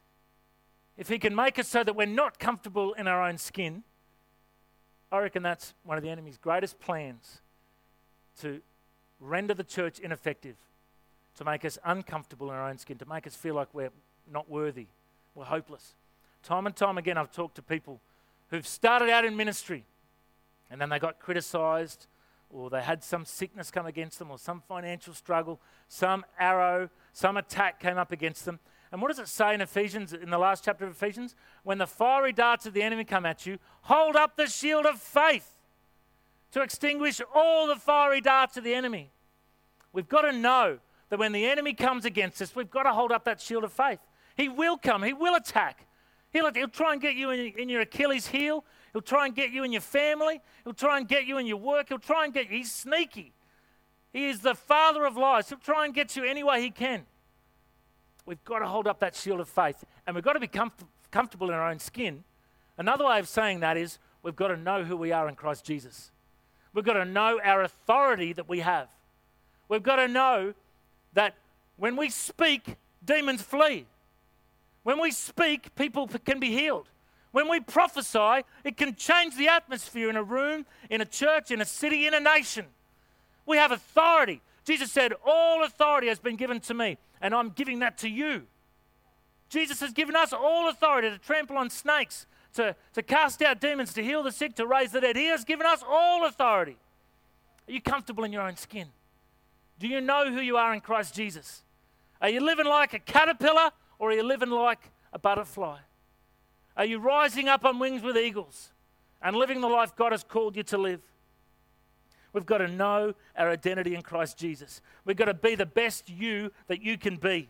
if he can make us so that we're not comfortable in our own skin, I reckon that's one of the enemy's greatest plans, to render the church ineffective, to make us uncomfortable in our own skin, to make us feel like we're not worthy, we're hopeless. Time and time again, I've talked to people who've started out in ministry and then they got criticised, or they had some sickness come against them, or some financial struggle, some arrow, some attack came up against them. And what does it say in Ephesians, in the last chapter of Ephesians? When the fiery darts of the enemy come at you, hold up the shield of faith to extinguish all the fiery darts of the enemy. We've got to know that when the enemy comes against us, we've got to hold up that shield of faith. He will come. He will attack. He'll try and get you in your Achilles heel. He'll try and get you in your family. He'll try and get you in your work. He'll try and get you. He's sneaky. He is the father of lies. He'll try and get you any way he can. We've got to hold up that shield of faith, and we've got to be comfortable in our own skin. Another way of saying that is we've got to know who we are in Christ Jesus. We've got to know our authority that we have. We've got to know that when we speak, demons flee. When we speak, people can be healed. When we prophesy, it can change the atmosphere in a room, in a church, in a city, in a nation. We have authority. Jesus said, all authority has been given to me, and I'm giving that to you. Jesus has given us all authority to trample on snakes, to cast out demons, to heal the sick, to raise the dead. He has given us all authority. Are you comfortable in your own skin? Do you know who you are in Christ Jesus? Are you living like a caterpillar, or are you living like a butterfly? Are you rising up on wings with eagles and living the life God has called you to live? We've got to know our identity in Christ Jesus. We've got to be the best you that you can be.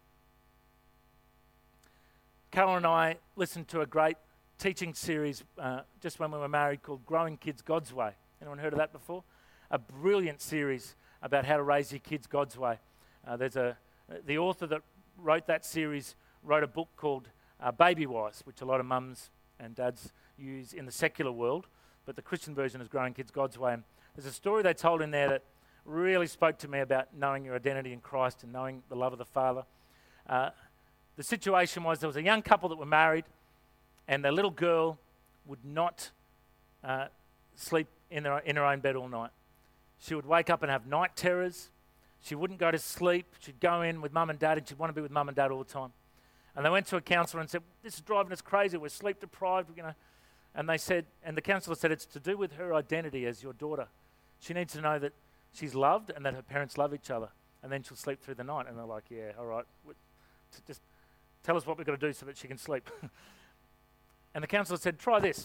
Carol and I listened to a great teaching series just when we were married called Growing Kids God's Way. Anyone heard of that before? A brilliant series about how to raise your kids God's way. The author that wrote that series wrote a book called Baby Wise, which a lot of mums and dads use in the secular world, but the Christian version is Growing Kids God's Way. And there's a story they told in there that really spoke to me about knowing your identity in Christ and knowing the love of the Father. The situation was there was a young couple that were married, and their little girl would not sleep in her own bed all night. She would wake up and have night terrors. She wouldn't go to sleep. She'd go in with mum and dad, and she'd want to be with mum and dad all the time. And they went to a counsellor and said, this is driving us crazy. We're sleep deprived. And they said, and the counsellor said, it's to do with her identity as your daughter. She needs to know that she's loved and that her parents love each other. And then she'll sleep through the night. And they're like, yeah, all right. Just tell us what we've got to do so that she can sleep. And the counsellor said, try this.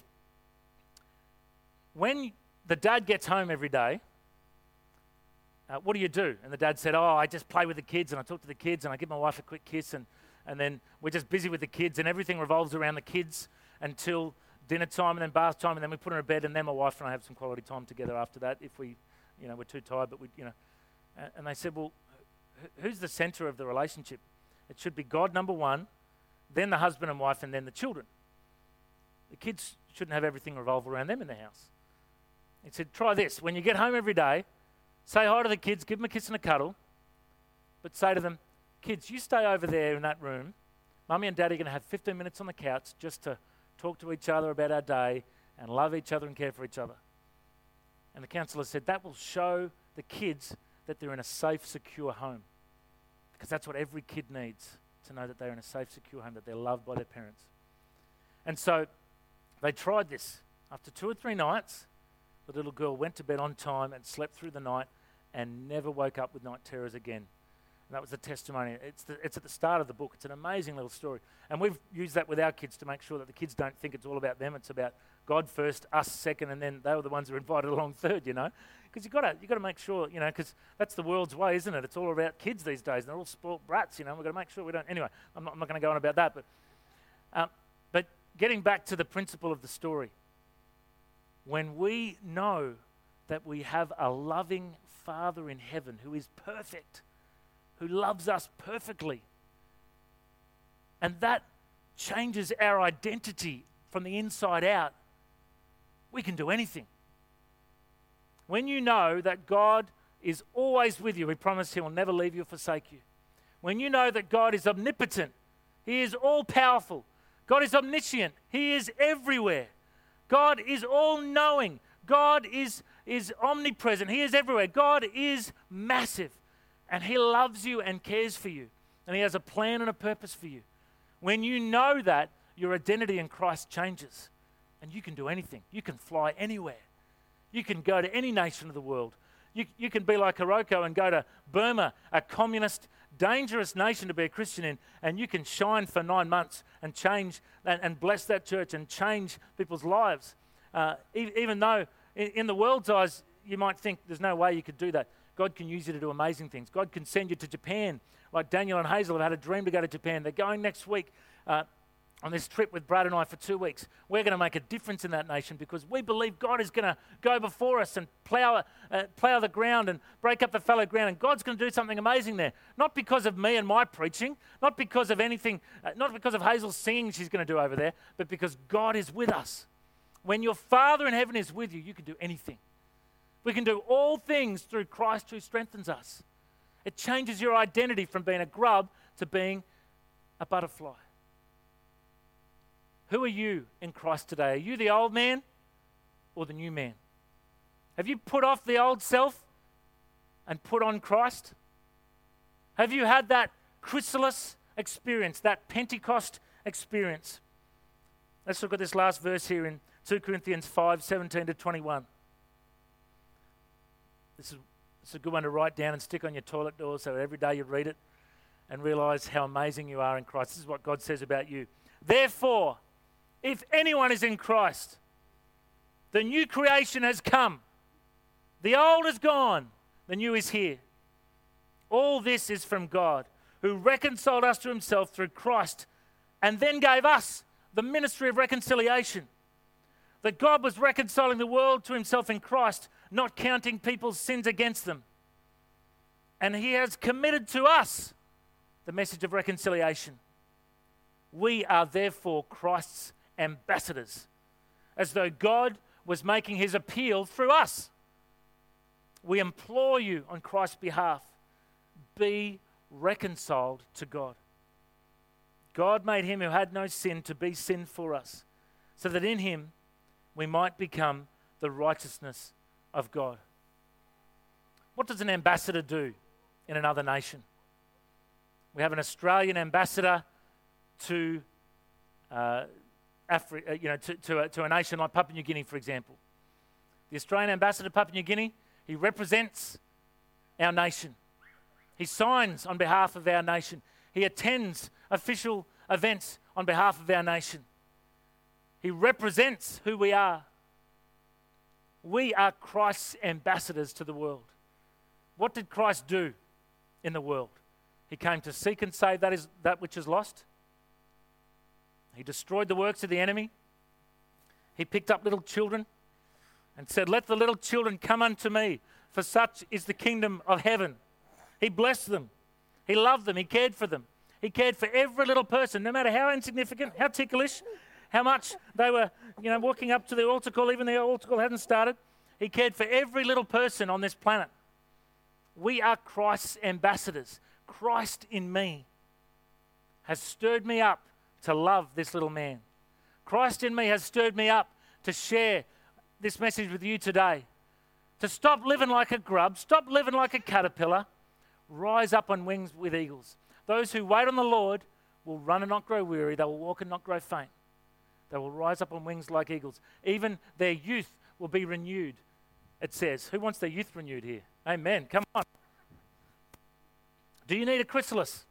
When the dad gets home every day, what do you do? And the dad said, I just play with the kids and I talk to the kids and I give my wife a quick kiss and then we're just busy with the kids and everything revolves around the kids until dinner time and then bath time and then we put her in bed and then my wife and I have some quality time together after that if we're too tired, but and they said, well, who's the center of the relationship? It should be God, number one, then the husband and wife, and then the children. The kids shouldn't have everything revolve around them in the house. He said, try this. When you get home every day, say hi to the kids, give them a kiss and a cuddle, but say to them, kids, you stay over there in that room. Mummy and Daddy are going to have 15 minutes on the couch just to talk to each other about our day and love each other and care for each other. And the counsellor said that will show the kids that they're in a safe, secure home. Because that's what every kid needs, to know that they're in a safe, secure home, that they're loved by their parents. And so they tried this. After 2 or 3 nights, the little girl went to bed on time and slept through the night and never woke up with night terrors again. And that was the testimony. It's at the start of the book. It's an amazing little story. And we've used that with our kids to make sure that the kids don't think it's all about them. It's about God first, us second, and then they were the ones who were invited along third, Because you've got to make sure, because that's the world's way, isn't it? It's all about kids these days, and they're all spoilt brats, We've got to make sure we don't... Anyway, I'm not going to go on about that, but getting back to the principle of the story, when we know that we have a loving Father in heaven who is perfect, who loves us perfectly, and that changes our identity from the inside out, we can do anything. When you know that God is always with you, He promised He will never leave you or forsake you. When you know that God is omnipotent, He is all-powerful, God is omniscient, He is everywhere. God is all-knowing, God is omnipresent, He is everywhere. God is massive, and He loves you and cares for you, and He has a plan and a purpose for you. When you know that, your identity in Christ changes, and you can do anything. You can fly anywhere. You can go to any nation of the world. You can be like Hiroko and go to Burma, a communist, dangerous nation to be a Christian in, and you can shine for 9 months and change and bless that church and change people's lives. Even though in the world's eyes, you might think there's no way you could do that. God can use you to do amazing things. God can send you to Japan, like Daniel and Hazel have had a dream to go to Japan. They're going next week on this trip with Brad and I for 2 weeks. We're going to make a difference in that nation because we believe God is going to go before us and plow the ground and break up the fallow ground, and God's going to do something amazing there. Not because of me and my preaching, not because of anything, not because of Hazel's singing she's going to do over there, but because God is with us. When your Father in heaven is with you, you can do anything. We can do all things through Christ who strengthens us. It changes your identity from being a grub to being a butterfly. Who are you in Christ today? Are you the old man or the new man? Have you put off the old self and put on Christ? Have you had that chrysalis experience, that Pentecost experience? Let's look at this last verse here in 2 Corinthians 5:17-21. This is a good one to write down and stick on your toilet door so every day you read it and realize how amazing you are in Christ. This is what God says about you. Therefore, if anyone is in Christ, the new creation has come. The old is gone. The new is here. All this is from God, who reconciled us to Himself through Christ and then gave us the ministry of reconciliation. That God was reconciling the world to Himself in Christ, not counting people's sins against them. And He has committed to us the message of reconciliation. We are therefore Christ's ambassadors, as though God was making His appeal through us. We implore you on Christ's behalf, be reconciled to God. God made Him who had no sin to be sin for us, so that in Him we might become the righteousness of God. What does an ambassador do in another nation? We have an Australian ambassador to to a nation like Papua New Guinea, for example. The Australian ambassador to Papua New Guinea, he represents our nation. He signs on behalf of our nation. He attends official events on behalf of our nation. He represents who we are. We are Christ's ambassadors to the world. What did Christ do in the world? He came to seek and save that which is lost. He destroyed the works of the enemy. He picked up little children and said, "Let the little children come unto me, for such is the kingdom of heaven." He blessed them. He loved them. He cared for them. He cared for every little person, no matter how insignificant, how ticklish, how much they were, walking up to the altar call, even the altar call hadn't started. He cared for every little person on this planet. We are Christ's ambassadors. Christ in me has stirred me up to love this little man. Christ in me has stirred me up to share this message with you today. To stop living like a grub, stop living like a caterpillar, rise up on wings with eagles. Those who wait on the Lord will run and not grow weary. They will walk and not grow faint. They will rise up on wings like eagles. Even their youth will be renewed, it says. Who wants their youth renewed here? Amen. Come on. Do you need a chrysalis?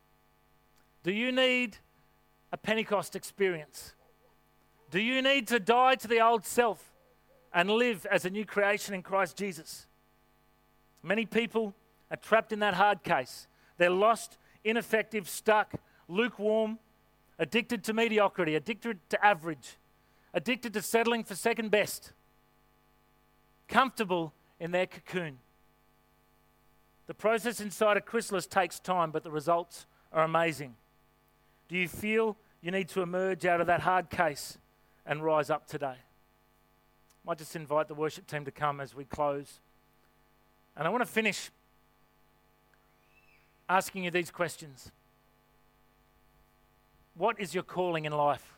Do you need a Pentecost experience? Do you need to die to the old self and live as a new creation in Christ Jesus? Many people are trapped in that hard case. They're lost, ineffective, stuck, lukewarm, addicted to mediocrity, addicted to average, addicted to settling for second best, comfortable in their cocoon. The process inside a chrysalis takes time, but the results are amazing. Do you feel you need to emerge out of that hard case and rise up today? I might just invite the worship team to come as we close. And I want to finish asking you these questions. What is your calling in life?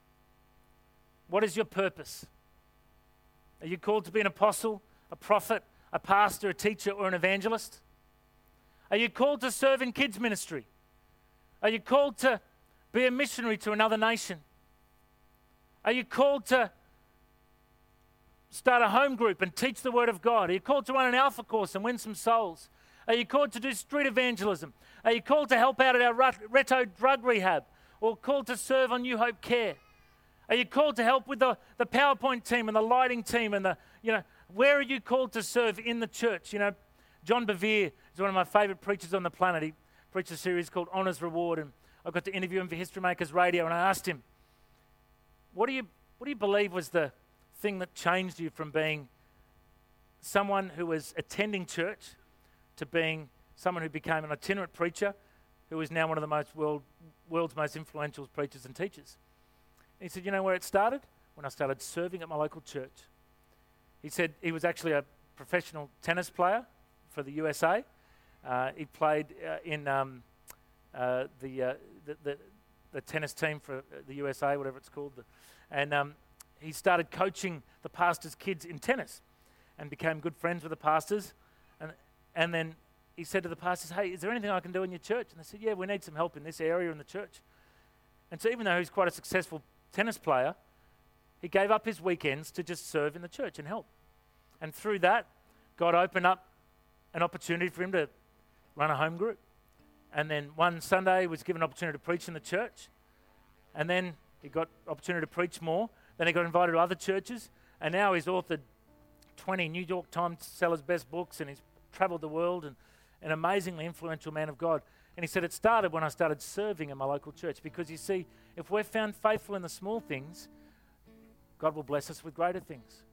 What is your purpose? Are you called to be an apostle, a prophet, a pastor, a teacher, or an evangelist? Are you called to serve in kids ministry? Are you called to be a missionary to another nation? Are you called to start a home group and teach the Word of God? Are you called to run an Alpha course and win some souls? Are you called to do street evangelism? Are you called to help out at our Retto drug rehab? Or called to serve on New Hope Care? Are you called to help with the PowerPoint team and the lighting team and where are you called to serve in the church? John Bevere is one of my favourite preachers on the planet. He preached a series called Honour's Reward, and I got to interview him for History Makers Radio, and I asked him, what do you believe was the thing that changed you from being someone who was attending church to being someone who became an itinerant preacher who is now one of the world's most influential preachers and teachers? And he said, you know where it started? When I started serving at my local church. He said he was actually a professional tennis player for the USA. He played in the tennis team for the USA, whatever it's called. He started coaching the pastors' kids in tennis and became good friends with the pastors. And then he said to the pastors, hey, is there anything I can do in your church? And they said, yeah, we need some help in this area in the church. And so even though he's quite a successful tennis player, he gave up his weekends to just serve in the church and help. And through that, God opened up an opportunity for him to run a home group. And then one Sunday he was given an opportunity to preach in the church. And then he got opportunity to preach more. Then he got invited to other churches. And now he's authored 20 New York Times sellers' best books, and he's traveled the world and an amazingly influential man of God. And he said, it started when I started serving in my local church, because you see, if we're found faithful in the small things, God will bless us with greater things.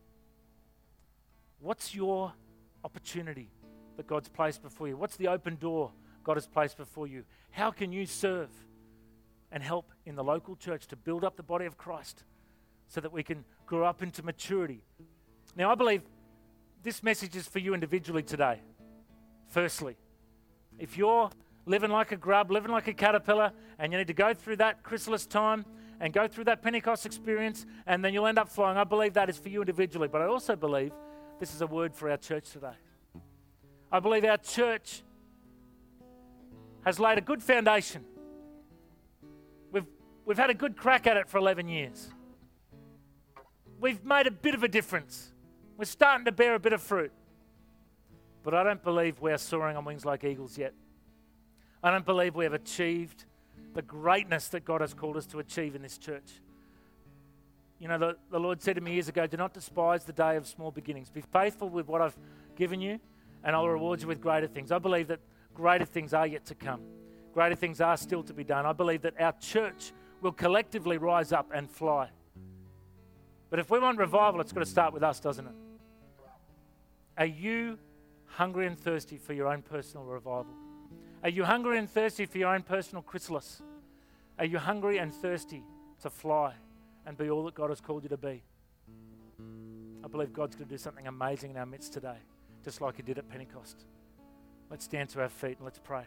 What's your opportunity that God's placed before you? What's the open door God has placed before you? How can you serve and help in the local church to build up the body of Christ so that we can grow up into maturity? Now, I believe this message is for you individually today. Firstly, if you're living like a grub, living like a caterpillar, and you need to go through that chrysalis time and go through that Pentecost experience, and then you'll end up flying, I believe that is for you individually. But I also believe this is a word for our church today. I believe our church has laid a good foundation. We've had a good crack at it for 11 years. We've made a bit of a difference. We're starting to bear a bit of fruit. But I don't believe we're soaring on wings like eagles yet. I don't believe we have achieved the greatness that God has called us to achieve in this church. You know, the Lord said to me years ago, do not despise the day of small beginnings. Be faithful with what I've given you, and I'll reward you with greater things. I believe that greater things are yet to come. Greater things are still to be done. I believe that our church will collectively rise up and fly. But if we want revival, it's got to start with us, doesn't it? Are you hungry and thirsty for your own personal revival? Are you hungry and thirsty for your own personal chrysalis? Are you hungry and thirsty to fly and be all that God has called you to be? I believe God's going to do something amazing in our midst today, just like He did at Pentecost. Let's stand to our feet and let's pray.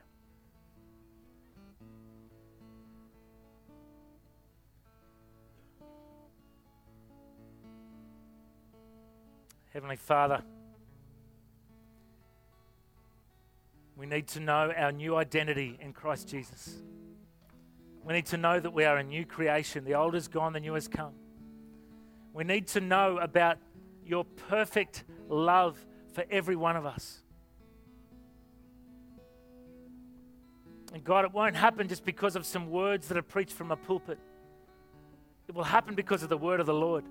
Heavenly Father, we need to know our new identity in Christ Jesus. We need to know that we are a new creation. The old is gone, the new has come. We need to know about your perfect love for every one of us. And God, it won't happen just because of some words that are preached from a pulpit. It will happen because of the word of the Lord.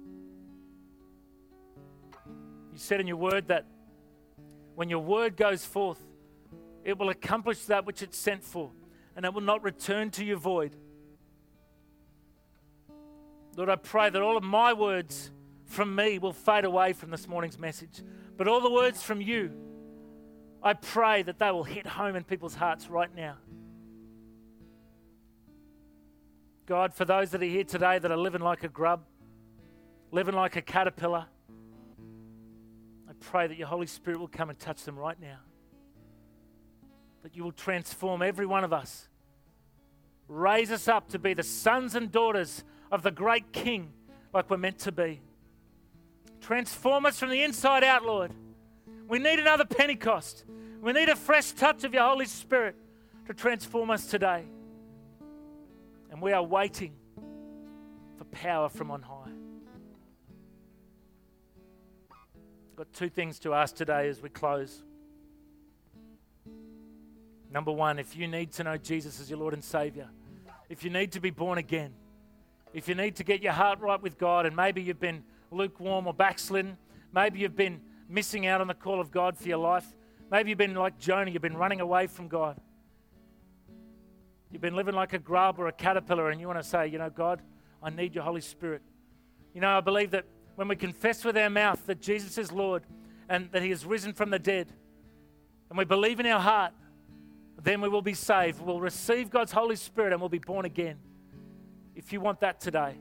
You said in your word that when your word goes forth, it will accomplish that which it's sent for, and it will not return to you void. Lord, I pray that all of my words from me will fade away from this morning's message, but all the words from you, I pray that they will hit home in people's hearts right now. God, for those that are here today that are living like a grub, living like a caterpillar, I pray that your Holy Spirit will come and touch them right now. That you will transform every one of us. Raise us up to be the sons and daughters of the great King like we're meant to be. Transform us from the inside out, Lord. We need another Pentecost. We need a fresh touch of your Holy Spirit to transform us today. And we are waiting for power from on high. I've got two things to ask today as we close. Number one, if you need to know Jesus as your Lord and Savior, if you need to be born again, if you need to get your heart right with God, and maybe you've been lukewarm or backslidden, maybe you've been missing out on the call of God for your life, maybe you've been like Jonah, you've been running away from God. You've been living like a grub or a caterpillar, and you want to say, you know, God, I need your Holy Spirit. You know, I believe that when we confess with our mouth that Jesus is Lord and that He has risen from the dead, and we believe in our heart, then we will be saved. We'll receive God's Holy Spirit and we'll be born again. If you want that today,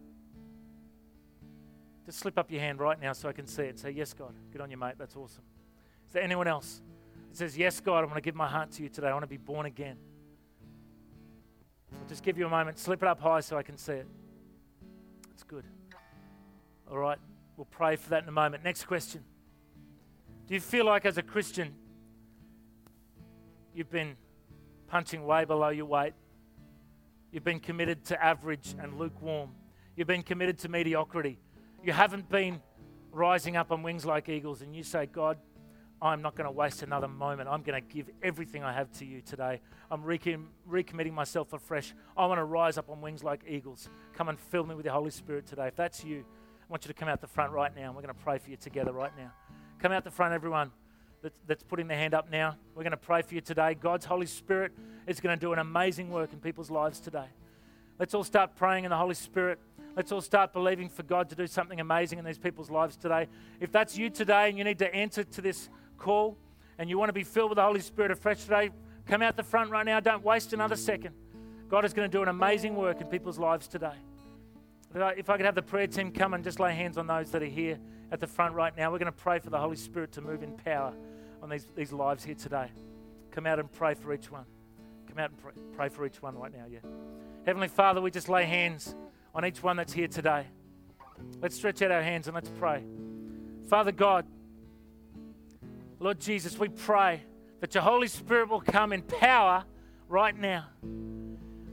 just slip up your hand right now so I can see it. Say, yes, God. Good on you, mate. That's awesome. Is there anyone else that says, yes, God, I want to give my heart to you today. I want to be born again. I'll just give you a moment. Slip it up high so I can see it. That's good. All right. We'll pray for that in a moment. Next question. Do you feel like as a Christian, you've been punching way below your weight? You've been committed to average and lukewarm. You've been committed to mediocrity. You haven't been rising up on wings like eagles, and you say, God, I'm not going to waste another moment. I'm going to give everything I have to you today. I'm recommitting myself afresh. I want to rise up on wings like eagles. Come and fill me with the Holy Spirit today. If that's you, I want you to come out the front right now, and we're going to pray for you together right now. Come out the front, everyone that's putting their hand up now. We're going to pray for you today. God's Holy Spirit is going to do an amazing work in people's lives today. Let's all start praying in the Holy Spirit. Let's all start believing for God to do something amazing in these people's lives today. If that's you today and you need to answer to this call and you want to be filled with the Holy Spirit afresh today, come out the front right now. Don't waste another second. God is going to do an amazing work in people's lives today. If I could have the prayer team come and just lay hands on those that are here at the front right now. We're going to pray for the Holy Spirit to move in power on these lives here today. Come out and pray for each one. Come out and pray for each one right now, yeah. Heavenly Father, we just lay hands on each one that's here today. Let's stretch out our hands and let's pray. Father God, Lord Jesus, we pray that your Holy Spirit will come in power right now.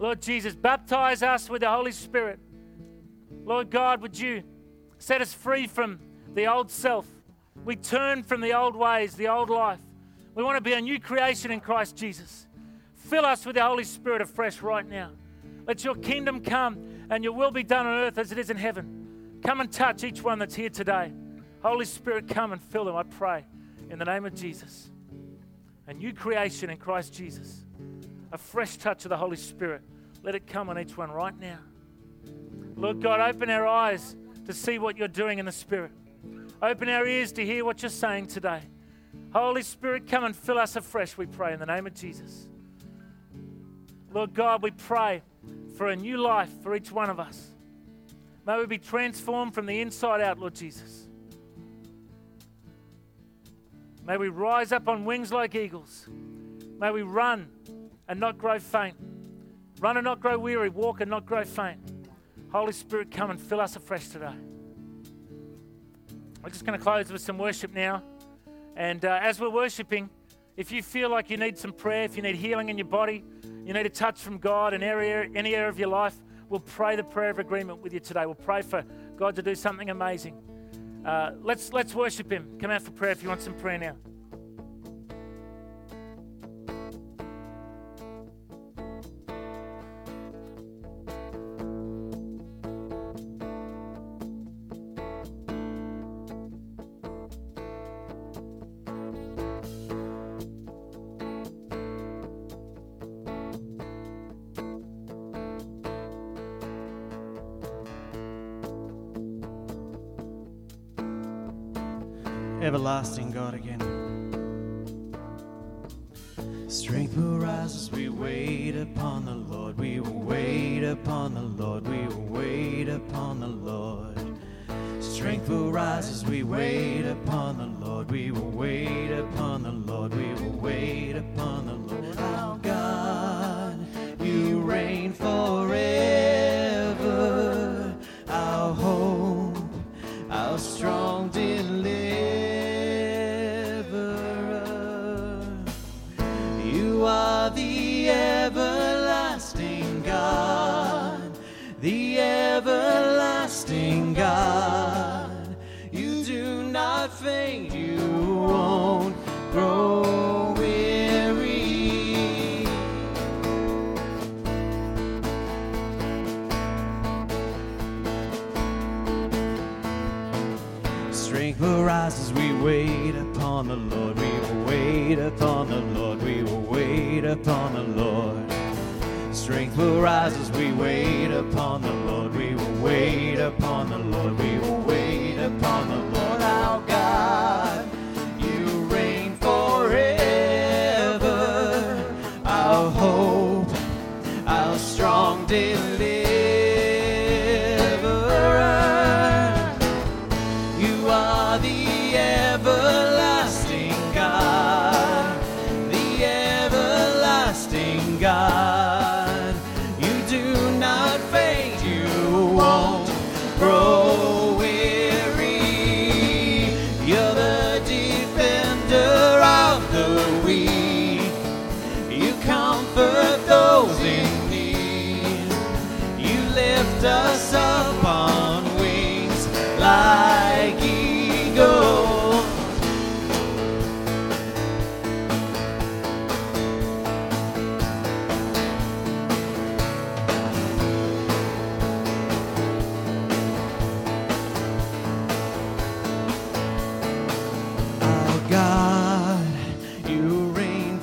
Lord Jesus, baptize us with the Holy Spirit. Lord God, would you set us free from the old self? We turn from the old ways, the old life. We want to be a new creation in Christ Jesus. Fill us with the Holy Spirit afresh right now. Let your kingdom come and your will be done on earth as it is in heaven. Come and touch each one that's here today. Holy Spirit, come and fill them, I pray, in the name of Jesus. A new creation in Christ Jesus. A fresh touch of the Holy Spirit. Let it come on each one right now. Lord God, open our eyes to see what you're doing in the Spirit. Open our ears to hear what you're saying today. Holy Spirit, come and fill us afresh, we pray, in the name of Jesus. Lord God, we pray for a new life for each one of us. May we be transformed from the inside out, Lord Jesus. May we rise up on wings like eagles. May we run and not grow faint. Run and not grow weary. Walk and not grow faint. Holy Spirit, come and fill us afresh today. We're just going to close with some worship now. And as we're worshiping, if you feel like you need some prayer, if you need healing in your body, you need a touch from God in any area of your life, we'll pray the prayer of agreement with you today. We'll pray for God to do something amazing. Let's worship Him. Come out for prayer if you want some prayer now. Everlasting God again. Strength will rise as we wait upon the Lord. We will wait upon the Lord. We will wait upon the Lord. Strength will rise as we wait upon the Lord. We will wait upon the Lord. We will wait upon the Lord. Our God, you reign forever. Our hope, our strong deliverer. You are the everlasting God, the everlasting God. You do not faint, you won't grow weary. Strength will rise as we wait upon the Lord. We will wait upon the Lord. We will wait upon the Lord. Strength will rise as we wait upon the Lord. We will wait upon the Lord. We will wait upon the Lord. Our God, you reign forever. Our hope, our strong deliverer. You are the everlasting God, the everlasting God. You do not faint, you won't grow weary. You're the defender of the weak. You comfort those in need. You lift us up on wings like eagles. Our God, you reign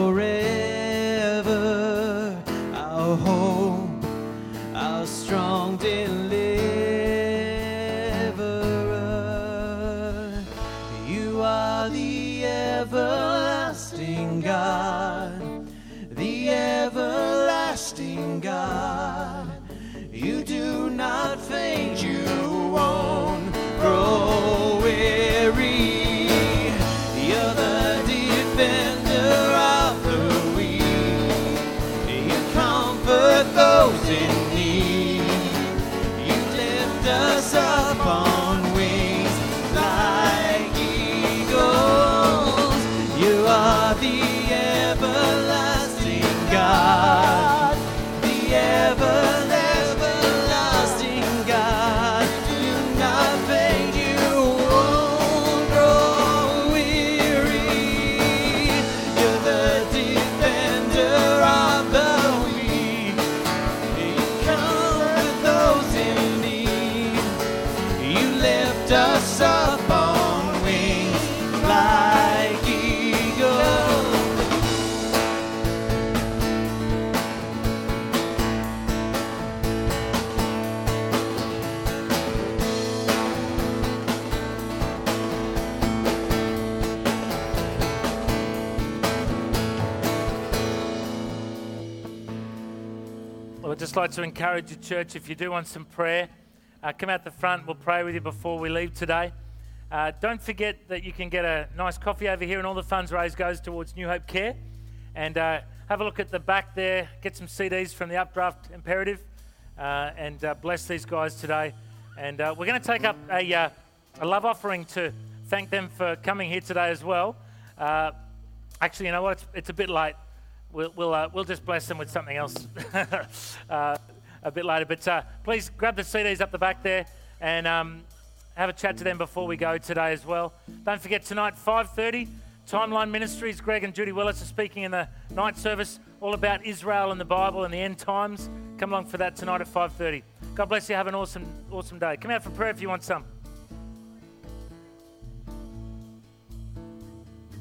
forever. Our hope, our strong deliverer. You are the everlasting God, the everlasting God. You do not faint, you won't grow weary. You're the defender of the weak. You comfort those in need. You lift us up on wings like eagles. You are the everlasting God, the Well, I'd just like to encourage you, church, if you do want some prayer, come out the front. We'll pray with you before we leave today. Don't forget that you can get a nice coffee over here, and all the funds raised goes towards New Hope Care. And have a look at the back there. Get some CDs from the Updraft Imperative, and bless these guys today. And we're going to take up a love offering to thank them for coming here today as well. Actually, you know what? It's a bit late. We'll just bless them with something else a bit later. But please grab the CDs up the back there and have a chat to them before we go today as well. Don't forget tonight, 5:30, Timeline Ministries. Greg and Judy Willis are speaking in the night service, all about Israel and the Bible and the end times. Come along for that tonight at 5:30. God bless you. Have an awesome day. Come out for prayer if you want some.